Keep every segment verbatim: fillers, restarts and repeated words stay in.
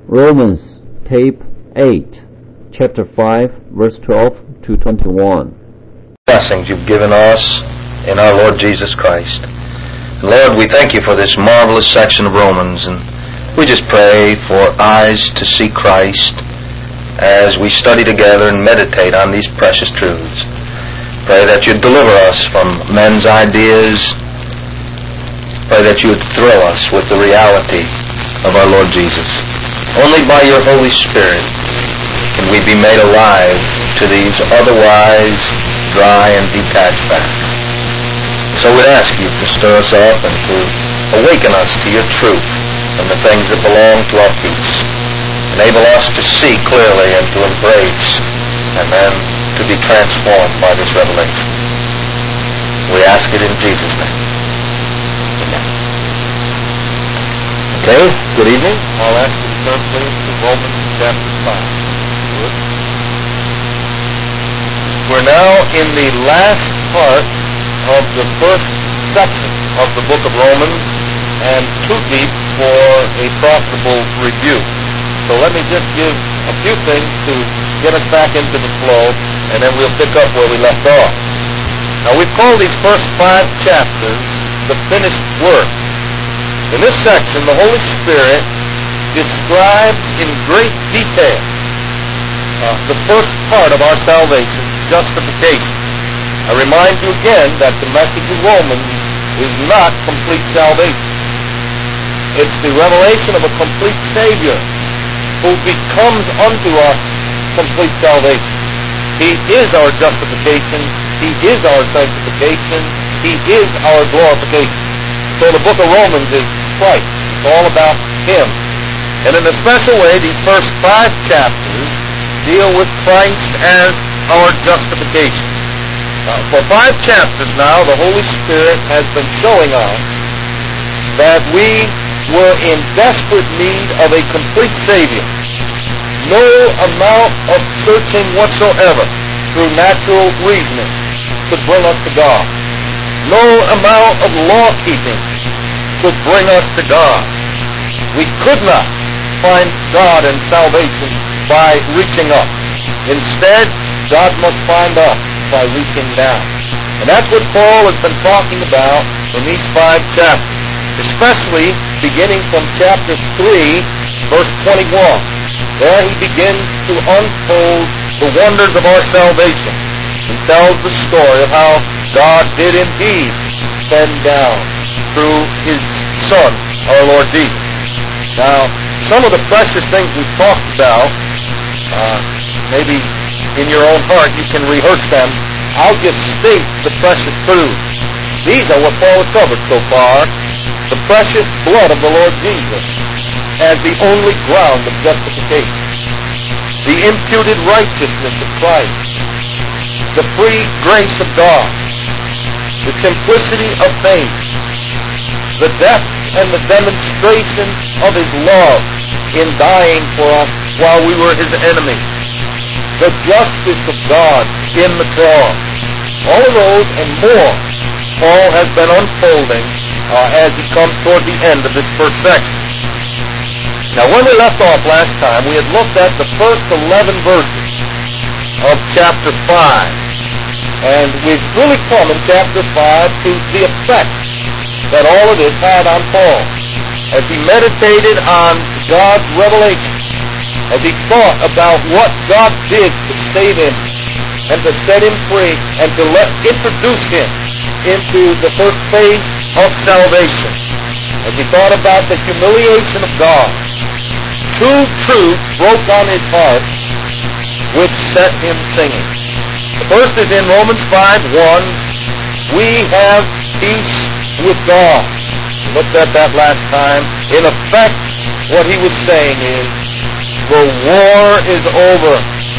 Romans, tape eight, chapter five, verse twelve to twenty-one. Blessings you've given us in our Lord Jesus Christ. Lord, we thank you for this marvelous section of Romans, and we just pray for eyes to see Christ as we study together and meditate on these precious truths. Pray that you'd deliver us from men's ideas. Pray that you would thrill us with the reality of our Lord Jesus. Only by your Holy Spirit can we be made alive to these otherwise dry and detached facts. So we'd ask you to stir us up and to awaken us to your truth and the things that belong to our peace. Enable us to see clearly and to embrace and then to be transformed by this revelation. We ask it in Jesus' name. Amen. Okay, good evening. I'll ask you to turn please to Romans chapter five. Good. We're now in the last part of the first section of the book of Romans, and too deep for a profitable review. So let me just give a few things to get us back into the flow, and then we'll pick up where we left off. Now, we've called these first five chapters the finished work. In this section, the Holy Spirit describes in great detail uh, the first part of our salvation, justification. I remind you again that the message of Romans is not complete salvation. It's the revelation of a complete Savior who becomes unto us complete salvation. He is our justification. He is our sanctification. He is our glorification. So the book of Romans is Christ. It's all about Him. And in a special way, these first five chapters deal with Christ as our justification. Uh, for five chapters now, the Holy Spirit has been showing us that we were in desperate need of a complete Savior. No amount of searching whatsoever through natural reasoning could bring us to God. No amount of law-keeping could bring us to God. We could not find God and salvation by reaching up. Instead, God must find us by reaching down. And that's what Paul has been talking about in these five chapters, especially beginning from chapter three, verse twenty-one. There he begins to unfold the wonders of our salvation. He tells the story of how God did indeed send down through His Son, our Lord Jesus. Now, some of the precious things we've talked about, uh, maybe in your own heart you can rehearse them. I'll just state the precious truths. These are what Paul has covered so far. The precious blood of the Lord Jesus as the only ground of justification. The imputed righteousness of Christ. The free grace of God. The simplicity of faith. The depth and the demonstration of His love in dying for us while we were His enemies. The justice of God in the cross. All of those and more Paul has been unfolding uh, as he comes toward the end of this first section. Now, when we left off last time, we had looked at the first eleven verses of chapter five. And we've really come in chapter five to the effect that all of this had on Paul as he meditated on God's revelation, as he thought about what God did to save him and to set him free and to let introduce him into the first phase of salvation. As he thought about the humiliation of God, two truths broke on his heart which set him singing. The first is in Romans five one, we have peace with God. We looked at that last time. In effect, what he was saying is, the war is over.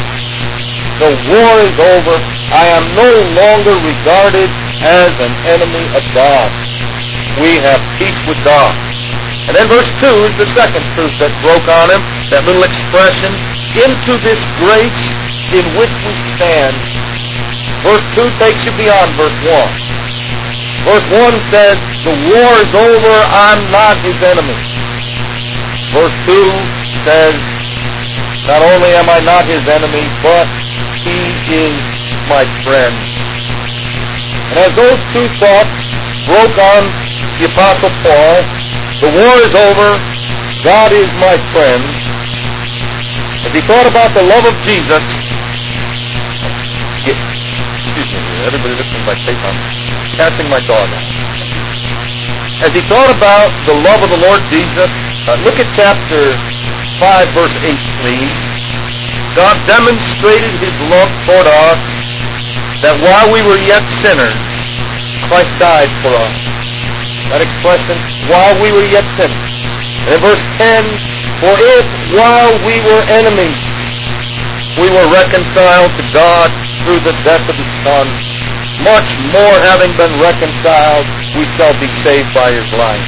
The war is over. I am no longer regarded as an enemy of God. We have peace with God. And then verse two is the second truth that broke on him, that little expression, into this grace in which we stand. Verse two takes you beyond verse one. Verse one says, the war is over, I'm not his enemy. Verse two says, not only am I not his enemy, but he is my friend. And as those two thoughts broke on the Apostle Paul, the war is over, God is my friend. As he thought about the love of Jesus, yeah, excuse me, everybody listening by tape, I'm passing my dog out. As he thought about the love of the Lord Jesus, uh, look at chapter five, verse eight, please. God demonstrated his love toward us, that while we were yet sinners, Christ died for us. That expression, while we were yet sinners. And in verse ten, for if while we were enemies, we were reconciled to God through the death of his Son, much more having been reconciled, we shall be saved by his life.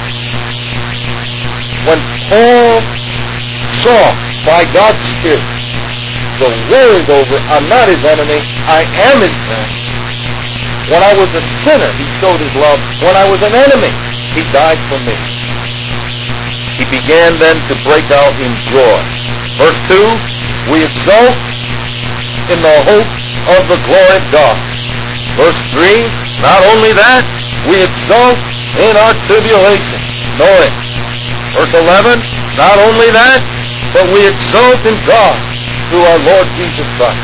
When Paul saw by God's Spirit, the war is over, I'm not his enemy, I am his friend. When I was a sinner, he showed his love. When I was an enemy, he died for me. He began then to break out in joy. Verse two, we exult in the hope of the glory of God. Verse three, not only that, we exult in our tribulation, knowing. Verse eleven, not only that, but we exult in God through our Lord Jesus Christ.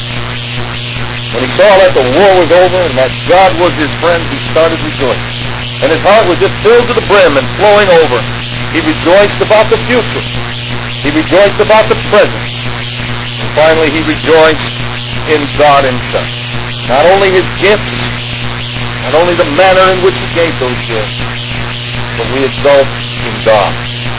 When he saw that the war was over and that God was his friend, he started rejoicing. And his heart was just filled to the brim and flowing over. He rejoiced about the future. He rejoiced about the present. And finally, he rejoiced in God himself. Not only his gifts, not only the manner in which he gave those gifts, but we exult in God.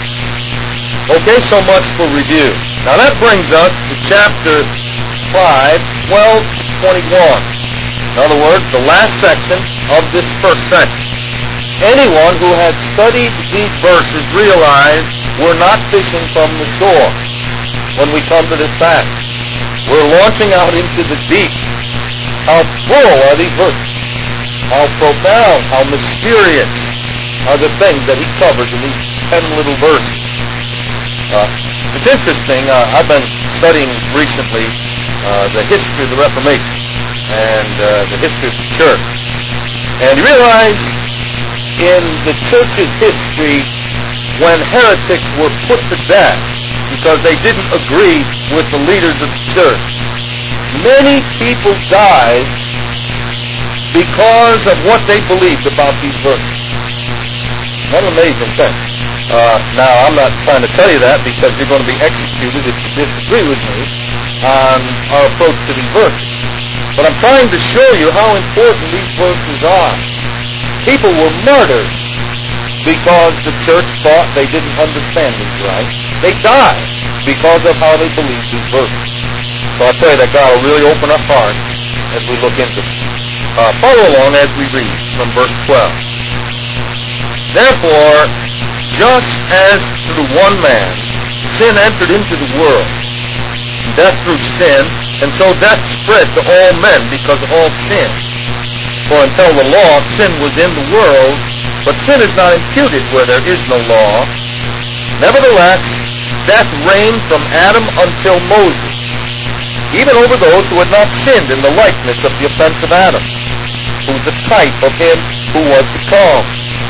Okay, so much for review. Now that brings us to chapter five, twelve to twenty-one. In other words, the last section of this first section. Anyone who has studied these verses realized we're not fishing from the shore when we come to this passage. We're launching out into the deep. How full are these verses? How profound, how mysterious are the things that he covers in these ten little verses. Uh, it's interesting, uh, I've been studying recently uh, the history of the Reformation and uh, the history of the church. And you realize in the church's history, when heretics were put to death because they didn't agree with the leaders of the church, many people died because of what they believed about these verses. What an amazing thing. Uh, now, I'm not trying to tell you that because you're going to be executed if you disagree with me on our approach to these verses. But I'm trying to show you how important these verses are. People were murdered because the church thought they didn't understand these right. They died because of how they believed these verses. So I pray that God will really open our hearts as we look into them. Uh, follow along as we read from verse twelve. Therefore, just as through one man sin entered into the world, and death through sin, and so death spread to all men because all sinned. For until the law, sin was in the world, but sin is not imputed where there is no law. Nevertheless, death reigned from Adam until Moses, even over those who had not sinned in the likeness of the offense of Adam, who was a type of him who was to come.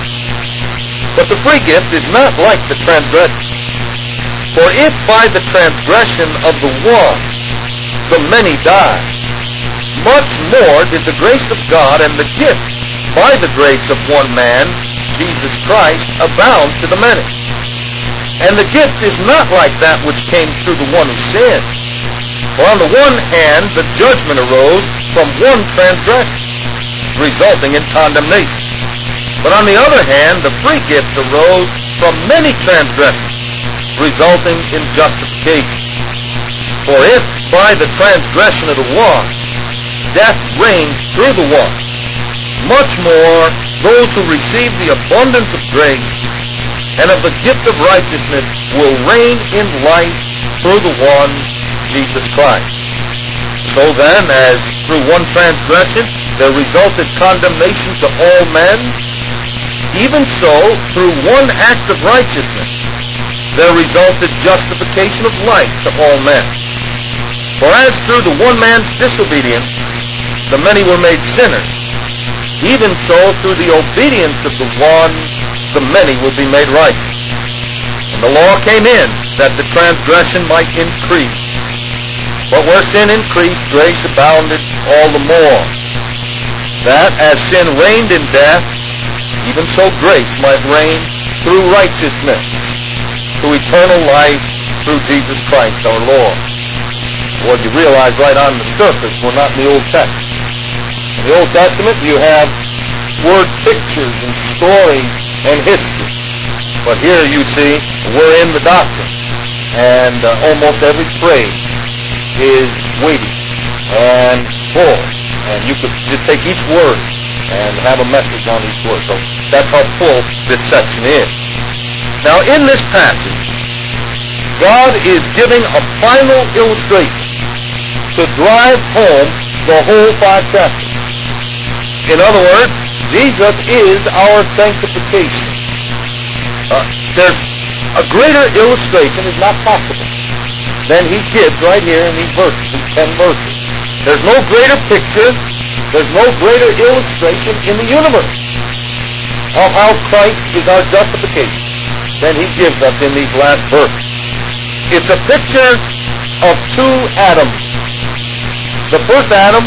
But the free gift is not like the transgression. For if by the transgression of the one the many died, much more did the grace of God and the gift by the grace of one man, Jesus Christ, abound to the many. And the gift is not like that which came through the one who sinned. For on the one hand the judgment arose from one transgression, resulting in condemnation. But on the other hand, the free gift arose from many transgressions, resulting in justification. For if by the transgression of the one, death reigned through the one, much more those who receive the abundance of grace and of the gift of righteousness will reign in life through the one, Jesus Christ. So then, as through one transgression there resulted condemnation to all men, even so, through one act of righteousness, there resulted justification of life to all men. For as through the one man's disobedience the many were made sinners, even so through the obedience of the one the many will be made righteous. And the law came in that the transgression might increase. But where sin increased, grace abounded all the more, that as sin reigned in death, even so grace might reign through righteousness, to eternal life through Jesus Christ our Lord. Well, you realize right on the surface, we're not in the Old Testament. In the Old Testament, you have word pictures and stories and history. But here you see, we're in the doctrine. And uh, almost every phrase is weighty and full. And you could just take each word and have a message on each word. So that's how full this section is. Now, in this passage, God is giving a final illustration to drive home the whole five chapters. In other words, Jesus is our sanctification. Uh, there's a greater illustration is not possible than he gives right here in these verses, these ten verses. There's no greater picture, there's no greater illustration in the universe of how Christ is our justification than he gives us in these last verses. It's a picture of two Adams. The first Adam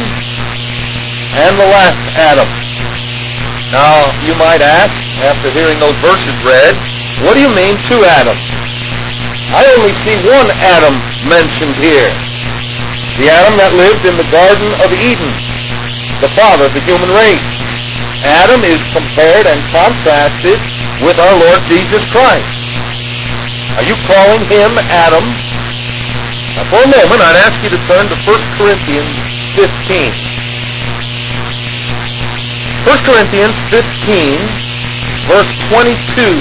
and the last Adam. Now, you might ask, after hearing those verses read, what do you mean two Adams? I only see one Adam mentioned here. The Adam that lived in the Garden of Eden, the father of the human race. Adam is compared and contrasted with our Lord Jesus Christ. Are you calling him Adam? Now, for a moment, I'd ask you to turn to First Corinthians fifteen. First Corinthians fifteen, verse twenty-two.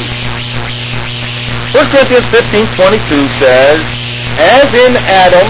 First Corinthians fifteen, twenty-two says, as in Adam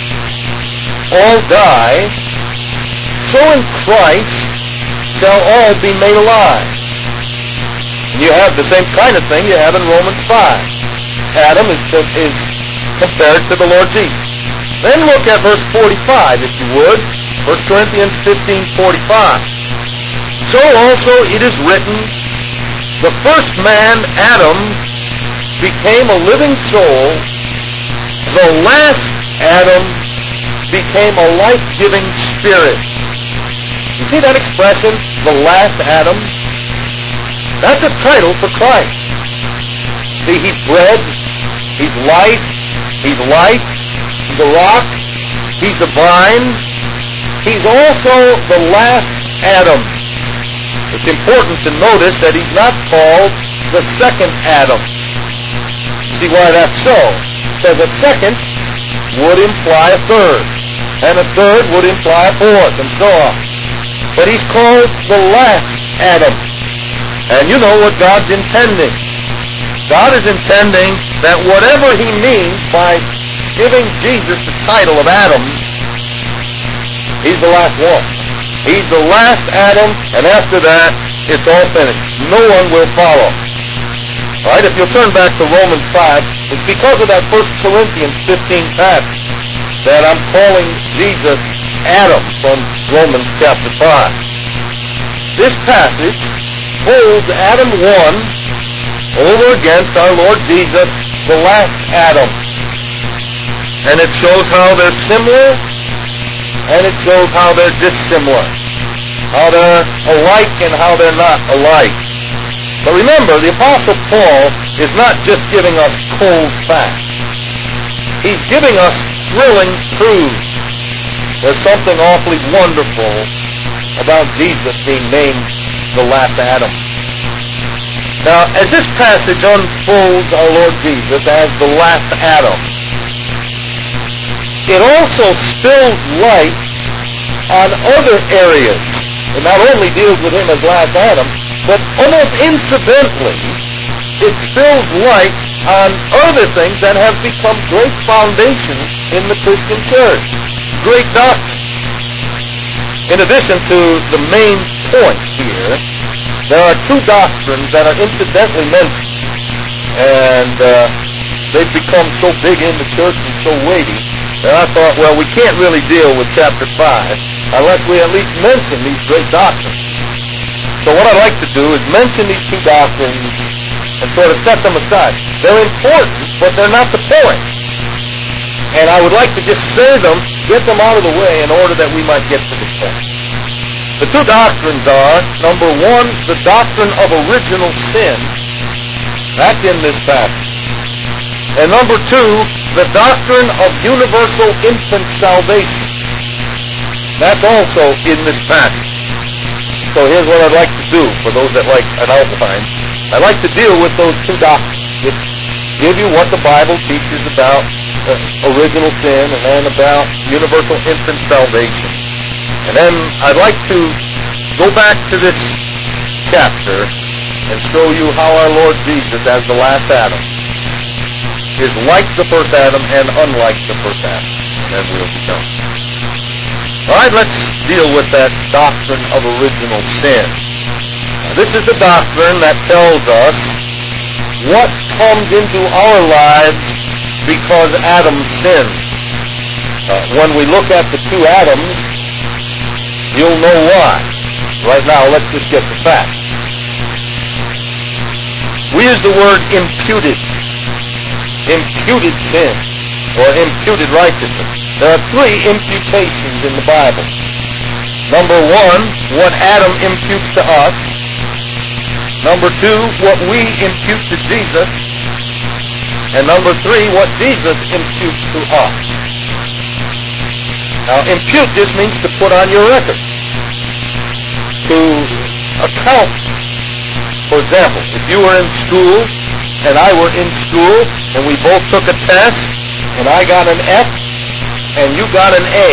all die, so in Christ shall all be made alive. And you have the same kind of thing you have in Romans five. Adam is, is compared to the Lord Jesus. Then look at verse forty-five, if you would. First Corinthians fifteen, forty-five. So also it is written, the first man, Adam, became a living soul. The last Adam became a life-giving spirit. You see that expression, the last Adam? That's a title for Christ. See, he's bread, he's life, he's light, he's a rock, he's the vine. He's also the last Adam. It's important to notice that he's not called the second Adam. See why that's so? Because a second would imply a third, and a third would imply a fourth, and so on. But he's called the last Adam. And you know what God's intending. God is intending that whatever he means by giving Jesus the title of Adam, he's the last one. He's the last Adam, and after that, it's all finished. No one will follow. All right, if you'll turn back to Romans five, it's because of that First Corinthians fifteen passage that I'm calling Jesus Adam from Romans chapter five. This passage holds Adam one over against our Lord Jesus, the last Adam. And it shows how they're similar, and it shows how they're dissimilar, how they're alike and how they're not alike. But remember, the Apostle Paul is not just giving us cold facts. He's giving us thrilling truths. There's something awfully wonderful about Jesus being named the last Adam. Now, as this passage unfolds our Lord Jesus as the last Adam, it also spills light on other areas. It not only deals with him as last Adam, but almost incidentally, it spills light on other things that have become great foundations in the Christian church, great doctrine. In addition to the main point here, there are two doctrines that are incidentally mentioned, and uh, they've become so big in the church and so weighty that I thought, well, we can't really deal with chapter five unless we at least mention these great doctrines. So what I'd like to do is mention these two doctrines and sort of set them aside. They're important, but they're not the point. And I would like to just say them, get them out of the way in order that we might get to the point. The two doctrines are, number one, the doctrine of original sin. That's in this passage. And number two, the doctrine of universal infant salvation. That's also in this passage. So here's what I'd like to do for those that like an outline. I'd like to deal with those two doctrines. Just give you what the Bible teaches about uh, original sin and then about universal infant salvation. And then I'd like to go back to this chapter and show you how our Lord Jesus, as the last Adam, is like the first Adam and unlike the first Adam. And then we'll be done. All right, let's deal with that doctrine of original sin. Now, this is the doctrine that tells us what comes into our lives because Adam sinned. Uh, when we look at the two Adams, you'll know why. Right now, let's just get the facts. We use the word imputed. Imputed sin, or imputed righteousness. There are three imputations in the Bible. Number one, what Adam imputes to us. Number two, what we impute to Jesus. And number three, what Jesus imputes to us. Now, impute just means to put on your record. To account. For example, if you were in school and I were in school and we both took a test and I got an F and you got an A,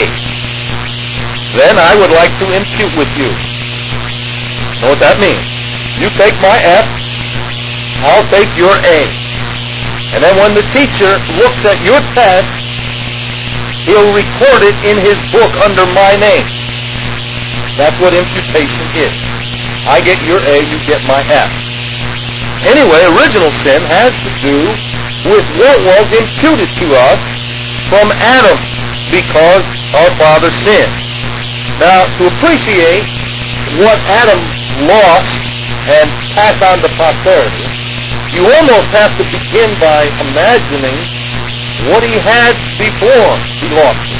then I would like to impute with you. Know what that means? You take my F, I'll take your A. And then when the teacher looks at your test, he'll record it in his book under my name. That's what imputation is. I get your A, you get my F. Anyway, original sin has to do with what was imputed to us from Adam because our father sinned. Now, to appreciate what Adam lost and pass on to posterity, you almost have to begin by imagining what he had before he lost it.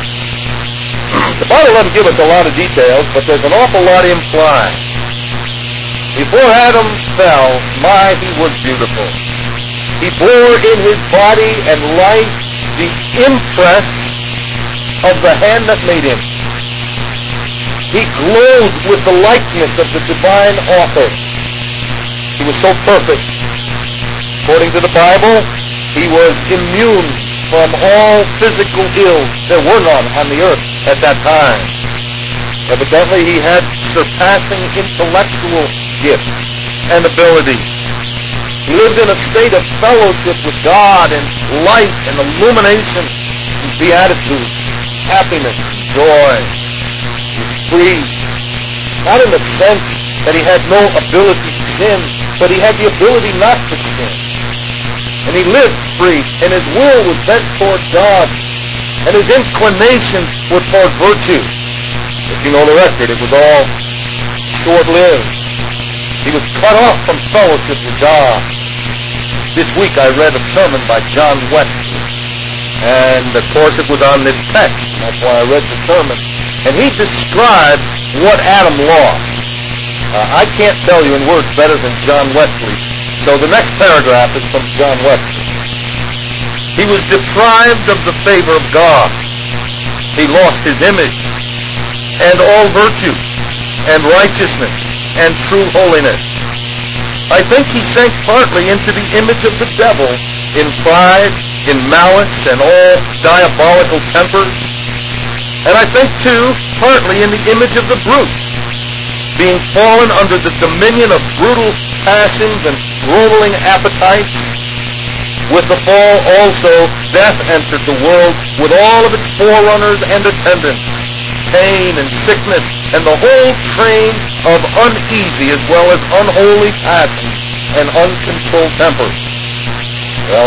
The Bible doesn't give us a lot of details, but there's an awful lot implied. Before Adam fell, my, he was beautiful. He bore in his body and life the impress of the hand that made him. He glowed with the likeness of the divine author. He was so perfect. According to the Bible, he was immune from all physical ills. There were none on the earth at that time. Evidently, he had surpassing intellectual gifts and ability. He lived in a state of fellowship with God and light and illumination and beatitude, happiness and joy. He was free, not in the sense that he had no ability to sin, but he had the ability not to sin. And he lived free, and his will was bent toward God, and his inclinations were toward virtue. If you know the record, it was all short-lived. He was cut off from fellowship with God. This week I read a sermon by John Wesley, and of course it was on this text. That's why I read the sermon. And he described what Adam lost. Uh, I can't tell you in words better than John Wesley. So the next paragraph is from John Wesley. He was deprived of the favor of God. He lost his image and all virtue and righteousness and true holiness. I think he sank partly into the image of the devil in pride, in malice, and all diabolical tempers. And I think, too, partly in the image of the brute, being fallen under the dominion of brutal passions and rolling appetites. With the fall also, death entered the world with all of its forerunners and attendants, pain and sickness, and the whole train of uneasy as well as unholy passions and uncontrolled tempers. Well,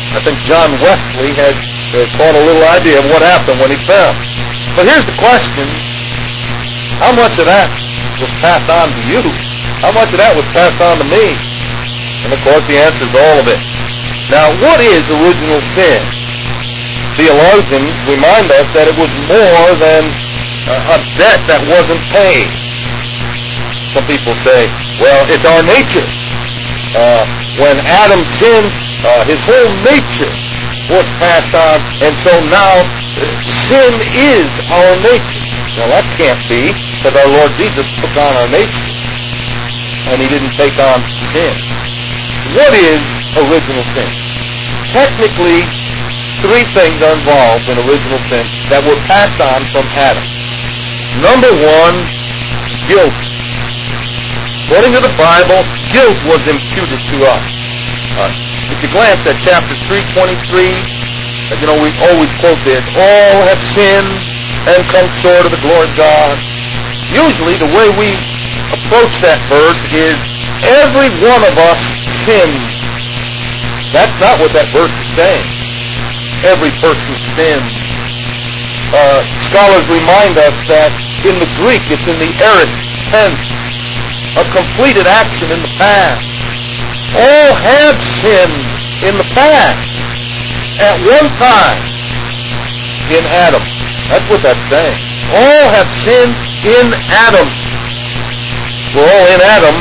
I think John Wesley had uh, caught a little idea of what happened when he fell. But here's the question. How much of that was passed on to you? How much of that was passed on to me? And of course the answer is all of it. Now, what is original sin? Theologians remind us that it was more than uh, a debt that wasn't paid. Some people say, well, it's our nature. Uh, when Adam sinned, uh, his whole nature was passed on, and so now uh, sin is our nature. Now that can't be, because our Lord Jesus took on our nature, and he didn't take on sin. What is original sin? Technically, three things are involved in original sin that were passed on from Adam. Number one, guilt. According to the Bible, guilt was imputed to us. Uh, if you glance at chapter three twenty-three, uh, you know, we always quote this, all have sinned and come short of the glory of God. Usually the way we approach that verse is every one of us sins. That's not what that verse is saying. Every person sins. Uh, scholars remind us that in the Greek it's in the aorist tense, a completed action in the past. All have sinned in the past at one time in Adam. That's what that's saying. All have sinned in Adam. We're all in Adam.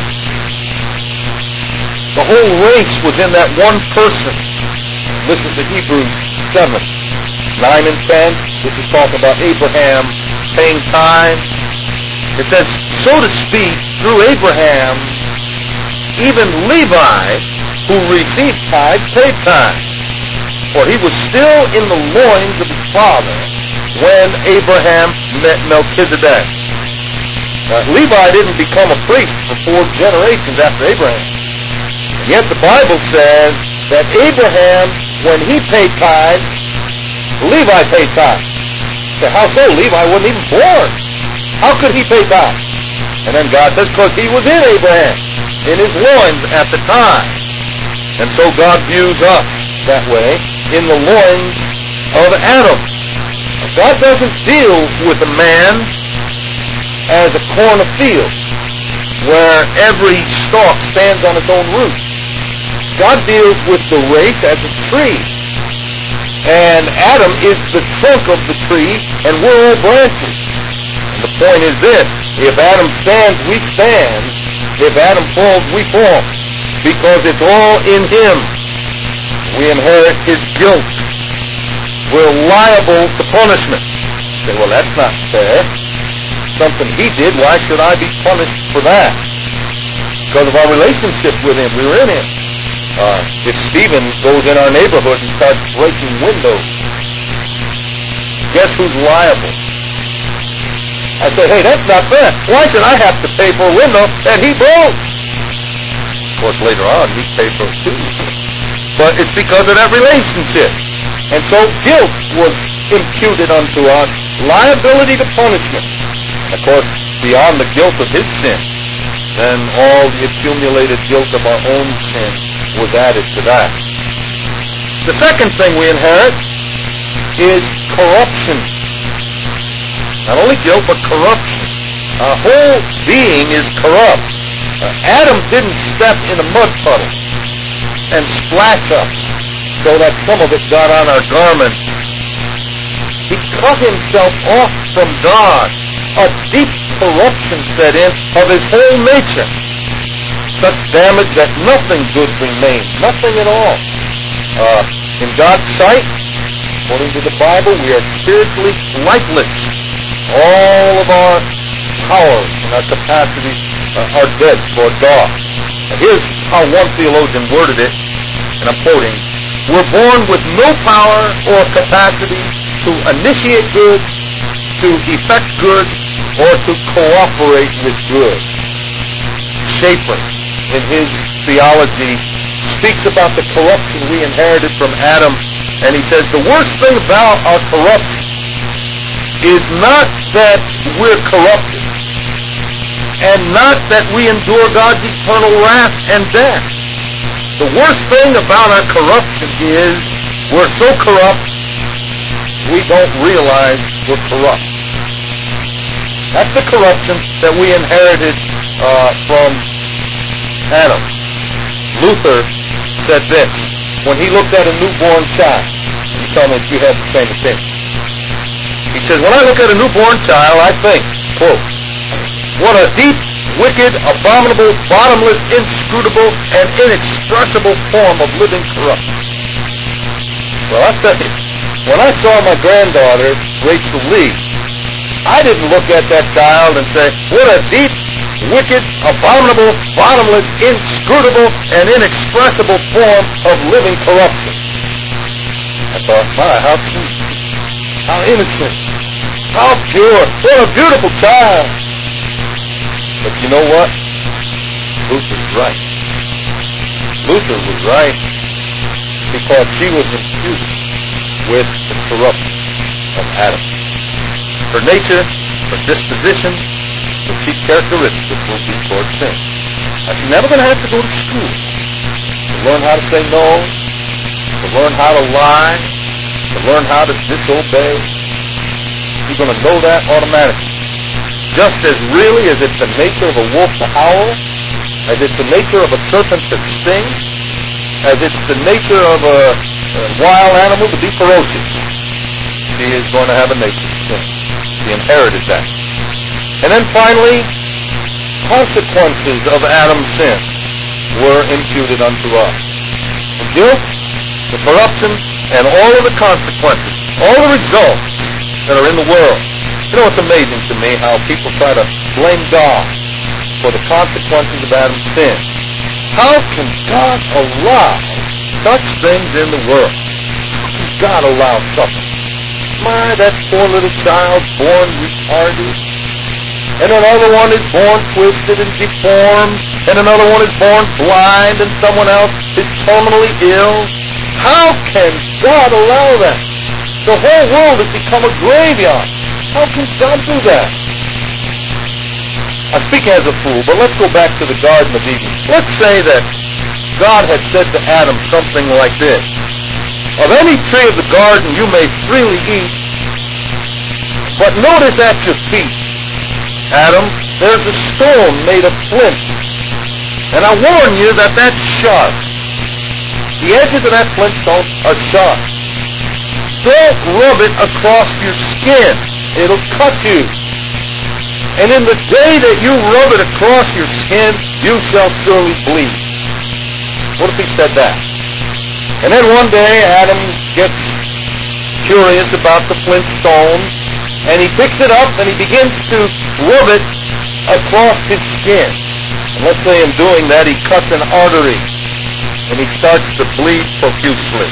The whole race was in that one person. Listen to Hebrews seven, nine and ten. This is talking about Abraham paying tithe. It says, so to speak, through Abraham, even Levi, who received tithe, paid tithe. For he was still in the loins of his father when Abraham met Melchizedek. Uh, Levi didn't become a priest for four generations after Abraham. And yet the Bible says that Abraham, when he paid tithe, Levi paid tithe. So how so? Levi wasn't even born. How could he pay tithe? And then God says, because he was in Abraham, in his loins at the time. And so God views us that way, in the loins of Adam. God doesn't deal with a man as a corn of field, where every stalk stands on its own root. God deals with the race as a tree. And Adam is the trunk of the tree, and we're all branches. And the point is this, if Adam stands, we stand. If Adam falls, we fall. Because it's all in him. We inherit his guilt. We're liable to punishment. You say, well, that's not fair. Something he did, why should I be punished for that? Because of our relationship with him. We were in him. Uh, if Stephen goes in our neighborhood and starts breaking windows, guess who's liable? I say, hey, that's not fair. Why should I have to pay for a window that he broke? Of course, later on, he paid for it too. But it's because of that relationship. And so guilt was imputed unto us, liability to punishment. And of course, beyond the guilt of his sin, then all the accumulated guilt of our own sin was added to that. The second thing we inherit is corruption. Not only guilt, but corruption. Our whole being is corrupt. Uh, Adam didn't step in a mud puddle and splash us so that some of it got on our garments. He cut himself off from God. A deep corruption set in of his whole nature. Such damage that nothing good remains. Nothing at all. Uh, in God's sight, according to the Bible, we are spiritually lifeless. All of our powers and our capacities uh, are dead toward God. Now here's how one theologian worded it, and I'm quoting, we're born with no power or capacity to initiate good, to effect good, or to cooperate with good. Schaeffer, in his theology, speaks about the corruption we inherited from Adam, and he says the worst thing about our corruption is not that we're corrupted, and not that we endure God's eternal wrath and death. The worst thing about our corruption is We're so corrupt, we don't realize we're corrupt. That's the corruption that we inherited uh, from Adam. Luther said this when he looked at a newborn child. You tell me if you have the same opinion. He says, when I look at a newborn child, I think, quote, what a deep, wicked, abominable, bottomless, inscrutable, and inexpressible form of living corruption. Well, I tell you, when I saw my granddaughter, Rachel Lee, I didn't look at that child and say, what a deep, wicked, abominable, bottomless, inscrutable, and inexpressible form of living corruption. I thought, my, how sweet, how innocent, how pure, what a beautiful child. But you know what? Luther's right. Luther was right because she was infused with the corruption of Adam. Her nature, her disposition, her chief characteristic will be toward sin. Now, she's never going to have to go to school to learn how to say no, to learn how to lie, to learn how to disobey. She's going to know that automatically. Just as really as it's the nature of a wolf to howl, as it's the nature of a serpent to sting, as it's the nature of a, a wild animal to be ferocious. She is going to have a nature to sin. She inherited that. And then finally, consequences of Adam's sin were imputed unto us. The guilt, the corruption, and all of the consequences, all the results that are in the world. You know, it's amazing to me how people try to blame God for the consequences of Adam's sin. How can God allow such things in the world? How can God allow suffering? My, that poor little child born retarded, and another one is born twisted and deformed, and another one is born blind, and someone else is terminally ill. How can God allow that? The whole world has become a graveyard. How can God do that? I speak as a fool, but let's go back to the Garden of Eden. Let's say that God had said to Adam something like this. Of any tree of the garden you may freely eat, but notice at your feet, Adam, there's a stone made of flint. And I warn you that that's sharp. The edges of that flint stone are sharp. Don't rub it across your skin. It'll cut you. And in the day that you rub it across your skin, you shall surely bleed. What if he said that? And then one day Adam gets curious about the flint stone, and he picks it up and he begins to rub it across his skin. And let's say in doing that he cuts an artery and he starts to bleed profusely.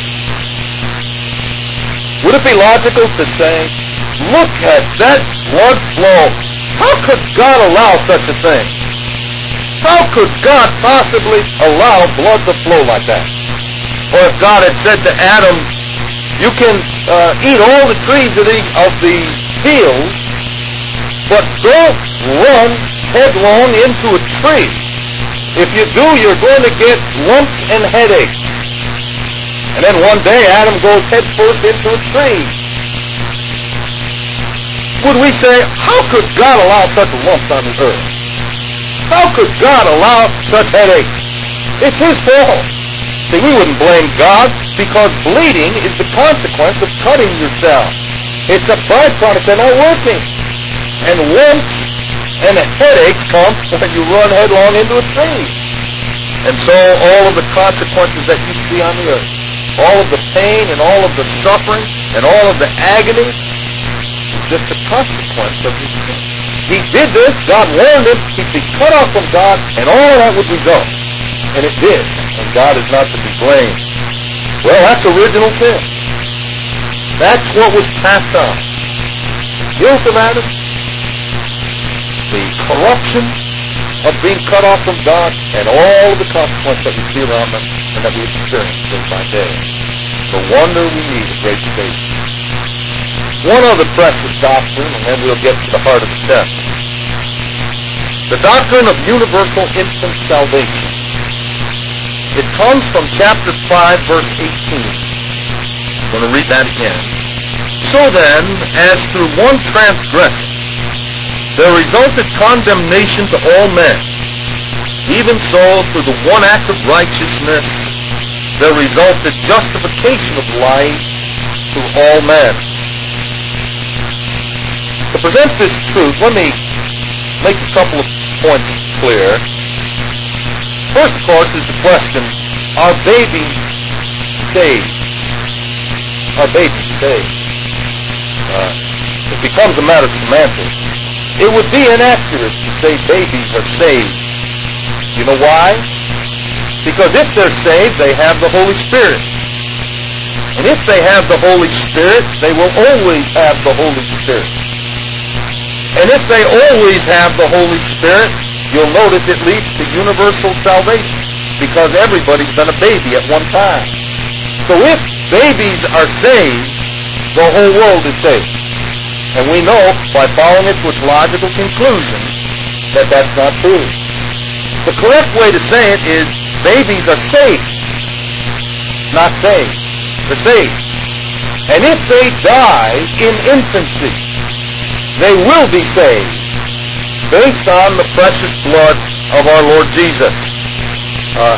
Would it be logical to say, look at that blood flow. How could God allow such a thing? How could God possibly allow blood to flow like that? Or if God had said to Adam, you can uh, eat all the trees of the, of the field, but don't run headlong into a tree. If you do, you're going to get lumps and headaches. And then one day Adam goes headfirst into a tree. Would we say, how could God allow such lumps on the earth? How could God allow such headaches? It's His fault. See, we wouldn't blame God because bleeding is the consequence of cutting yourself. It's a byproduct. They're not working. And lumps and headaches come when you run headlong into a tree. And so all of the consequences that you see on the earth, all of the pain and all of the suffering and all of the agony, just a consequence of his sin. He did this, God warned him, he'd be cut off from God, and all of that would result. And it did, and God is not to be blamed. Well, that's original sin. That's what was passed on. The guilt of Adam, the corruption of being cut off from God, and all of the consequences that we see around us and that we experience day by day. No wonder we need a great Savior. One other precious doctrine, and then we'll get to the heart of the text. The doctrine of universal infant salvation. It comes from chapter five, verse eighteen. I'm going to read that again. So then, as through one transgression there resulted condemnation to all men, even so through the one act of righteousness there resulted justification of life to all men. To present this truth, let me make a couple of points clear. First, of course, is the question, are babies saved? Are babies saved? Uh, it becomes a matter of semantics. It would be inaccurate to say babies are saved. You know why? Because if they're saved, they have the Holy Spirit. And if they have the Holy Spirit, they will always have the Holy Spirit. And if they always have the Holy Spirit, you'll notice it leads to universal salvation, because everybody's been a baby at one time. So if babies are saved, the whole world is saved. And we know, by following it to its logical conclusion, that that's not true. The correct way to say it is, babies are saved, not saved. They're saved. And if they die in infancy, they will be saved, based on the precious blood of our Lord Jesus. Uh,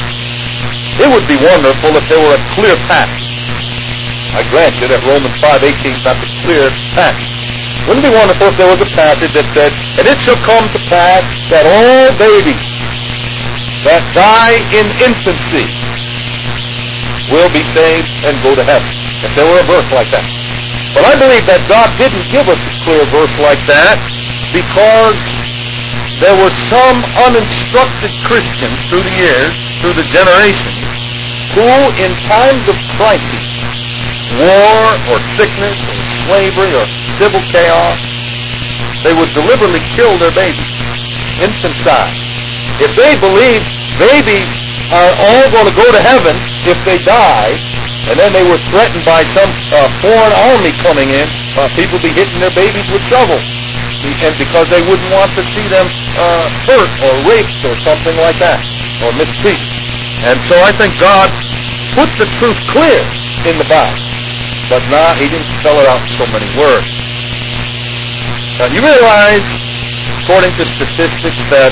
it would be wonderful if there were a clear passage. I grant you that Romans five eighteen is not the clear passage. Wouldn't it be wonderful if there was a passage that said, and it shall come to pass that all babies that die in infancy will be saved and go to heaven. If there were a verse like that. But I believe that God didn't give us a clear verse like that because there were some uninstructed Christians through the years, through the generations, who in times of crisis, war or sickness or slavery or civil chaos, they would deliberately kill their babies, infanticide. If they believed babies are all going to go to heaven if they die, and then they were threatened by some uh, foreign army coming in, uh, people be hitting their babies with shovels, and because they wouldn't want to see them uh, hurt or raped or something like that, or mistreated. And so I think God put the truth clear in the Bible, but not, He didn't spell it out in so many words. Now you realize, according to statistics, that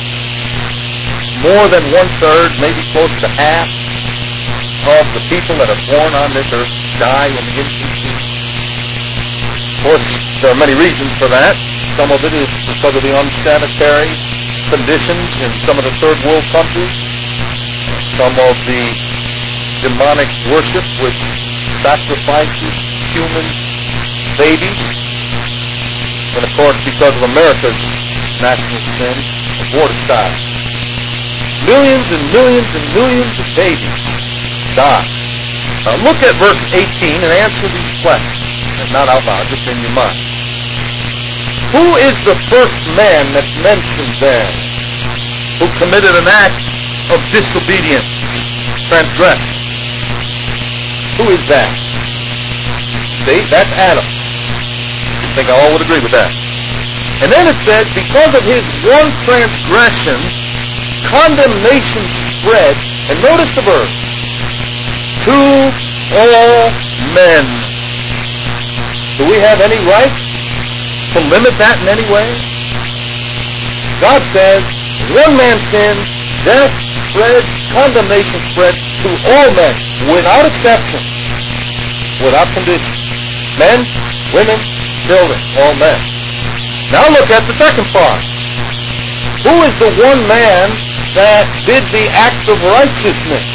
more than one-third, maybe close to half, of the people that are born on this earth die in infancy. Of course, there are many reasons for that. Some of it is because of the unsanitary conditions in some of the third world countries. Some of the demonic worship which sacrifices human babies. And of course, because of America's national sin, aborticide. Millions and millions and millions of babies die. Now look at verse eighteen and answer these questions. Not out loud, just in your mind. Who is the first man that's mentioned there who committed an act of disobedience, transgression? Who is that? See, that's Adam. I think I all would agree with that. And then it says, because of his one transgression, condemnation spread, and notice the verse, to all men. Do we have any right to limit that in any way? God says, one man sinned, death spread, condemnation spread to all men, without exception, without condition. Men, women, children, all men. Now look at the second part. Who is the one man that did the act of righteousness?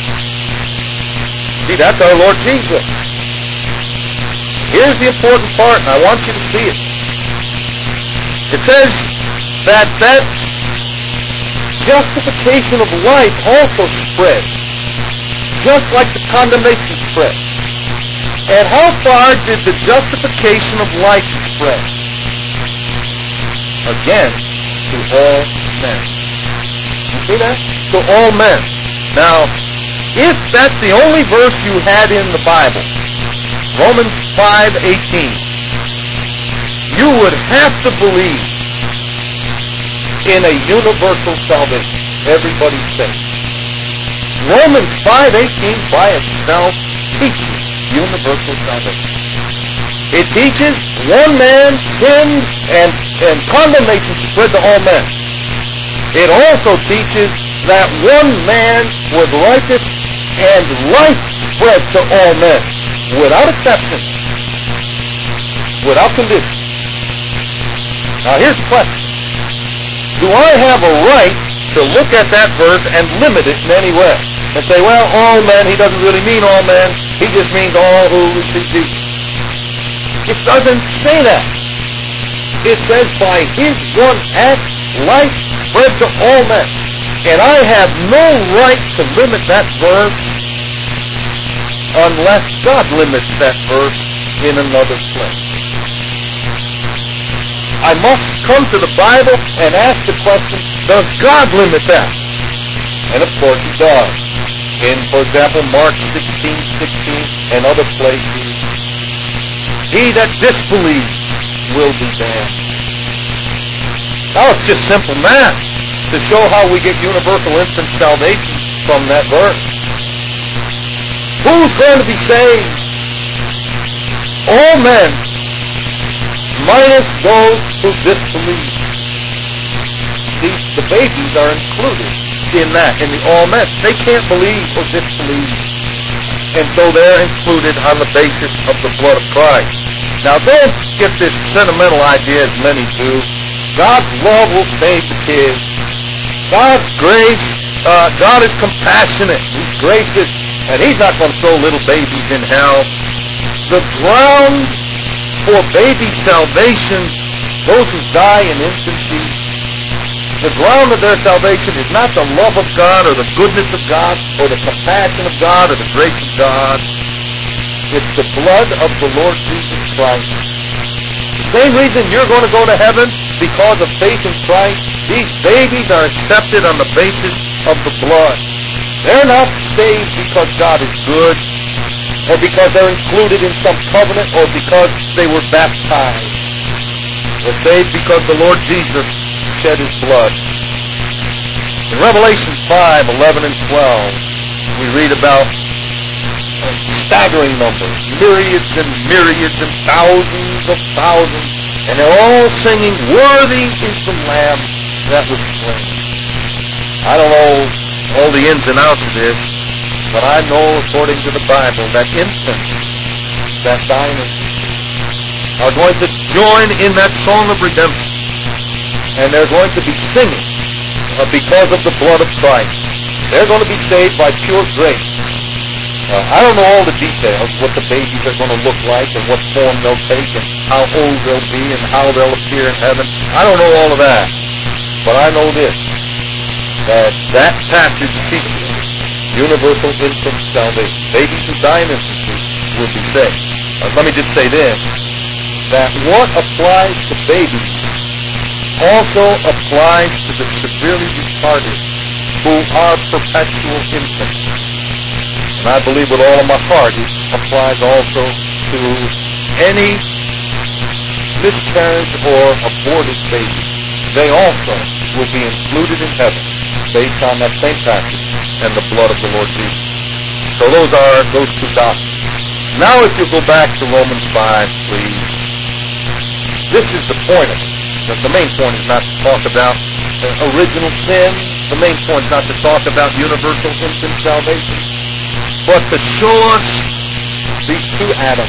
See, that's our Lord Jesus. Here's the important part, and I want you to see it. It says that that justification of life also spread, just like the condemnation spread. And how far did the justification of life spread? Again, to all men. You see that? To all men. Now, if that's the only verse you had in the Bible, Romans five eighteen, you would have to believe in a universal salvation. Everybody's saved. Romans five eighteen by itself teaches universal salvation. It teaches one man sinned and, and condemnation spread to all men. It also teaches that one man was righteous and life spread to all men, without exception, without condition. Now here's the question. Do I have a right to look at that verse and limit it in any way? And say, well, all men, he doesn't really mean all men. He just means all who receive Jesus. It doesn't say that. It says, by his one act, life spread to all men. And I have no right to limit that verse unless God limits that verse in another place. I must come to the Bible and ask the question, does God limit that? And of course he does. In, for example, Mark sixteen sixteen and other places, he that disbelieves will be damned. Now it's just simple math to show how we get universal instant salvation from that verse. Who's going to be saved? All men, minus those who disbelieve. See, the babies are included in that, in the all men. They can't believe or disbelieve. And so they're included on the basis of the blood of Christ. Now don't get this sentimental idea as many do. God's love will save the kids. God's grace, uh, God is compassionate. He's gracious. And He's not going to throw little babies in hell. The ground for baby salvation, those who die in infancy, the ground of their salvation is not the love of God or the goodness of God or the compassion of God or the grace of God. It's the blood of the Lord Jesus Christ. The same reason you're going to go to heaven, because of faith in Christ. These babies are accepted on the basis of the blood. They're not saved because God is good, or because they're included in some covenant, or because they were baptized. They're saved because the Lord Jesus shed His blood. In Revelation five, eleven, and twelve, we read about a staggering number, myriads and myriads and thousands of thousands, and they're all singing, "Worthy is the Lamb that was slain." I don't know all the ins and outs of this, but I know, according to the Bible, that infants, that dying infants, are going to join in that song of redemption. And they're going to be singing uh, because of the blood of Christ. They're going to be saved by pure grace. Uh, I don't know all the details, what the babies are going to look like and what form they'll take and how old they'll be and how they'll appear in heaven. I don't know all of that. But I know this, that that passage teaches universal infant salvation. Babies who die in infancy will be saved. Uh, let me just say this, that what applies to babies also applies to the severely retarded who are perpetual infants. And I believe with all of my heart it applies also to any miscarriage or aborted baby. They also will be included in heaven based on that same passage and the blood of the Lord Jesus. So those are those two doctrines. Now if you go back to Romans five, please. This is the point of it. The main point is not to talk about uh, original sin. The main point is not to talk about universal infant salvation, but to show us these two Adams.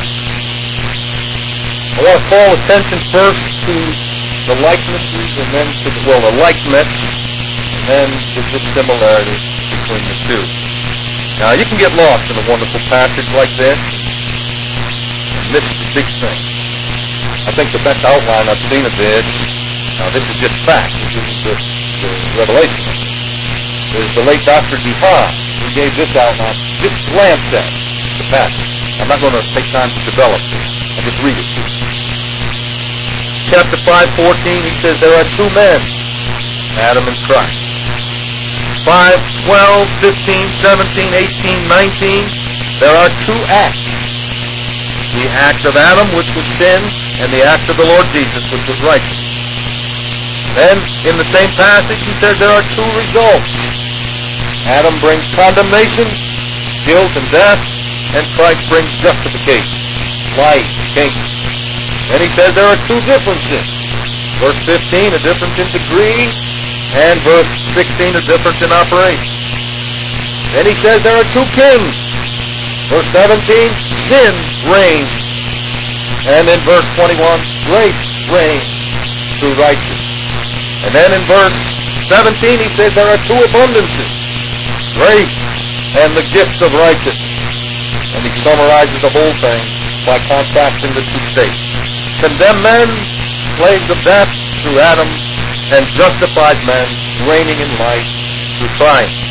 I want to call attention first to the likenesses, and then to the, well, the likeness, and then the dissimilarities between the two. Now, you can get lost in a wonderful passage like this and miss the big thing. I think the best outline I've seen of this, now this is just fact, this isn't the, the revelation, is the late Doctor DeHaan, who gave this outline, just glanced at the passage. I'm not going to take time to develop this. I'll just read it to you. Chapter five fourteen, he says, there are two men, Adam and Christ. five twelve, fifteen, seventeen, eighteen, nineteen, there are two acts. The act of Adam, which was sin, and the act of the Lord Jesus, which was righteous. Then, in the same passage, he says there are two results. Adam brings condemnation, guilt, and death. and Christ brings justification, life, kingdom. Then he says there are two differences. Verse fifteen, a difference in degree, and verse sixteen, a difference in operation. Then he says there are two kings. Verse seventeen, sin reigns. And in verse twenty-one, grace reigns through righteousness. And then in verse seventeen, he says there are two abundances, grace and the gift of righteousness. And he summarizes the whole thing by contrasting the two states. Condemned men, slaves of death through Adam, and justified men reigning in life through Christ.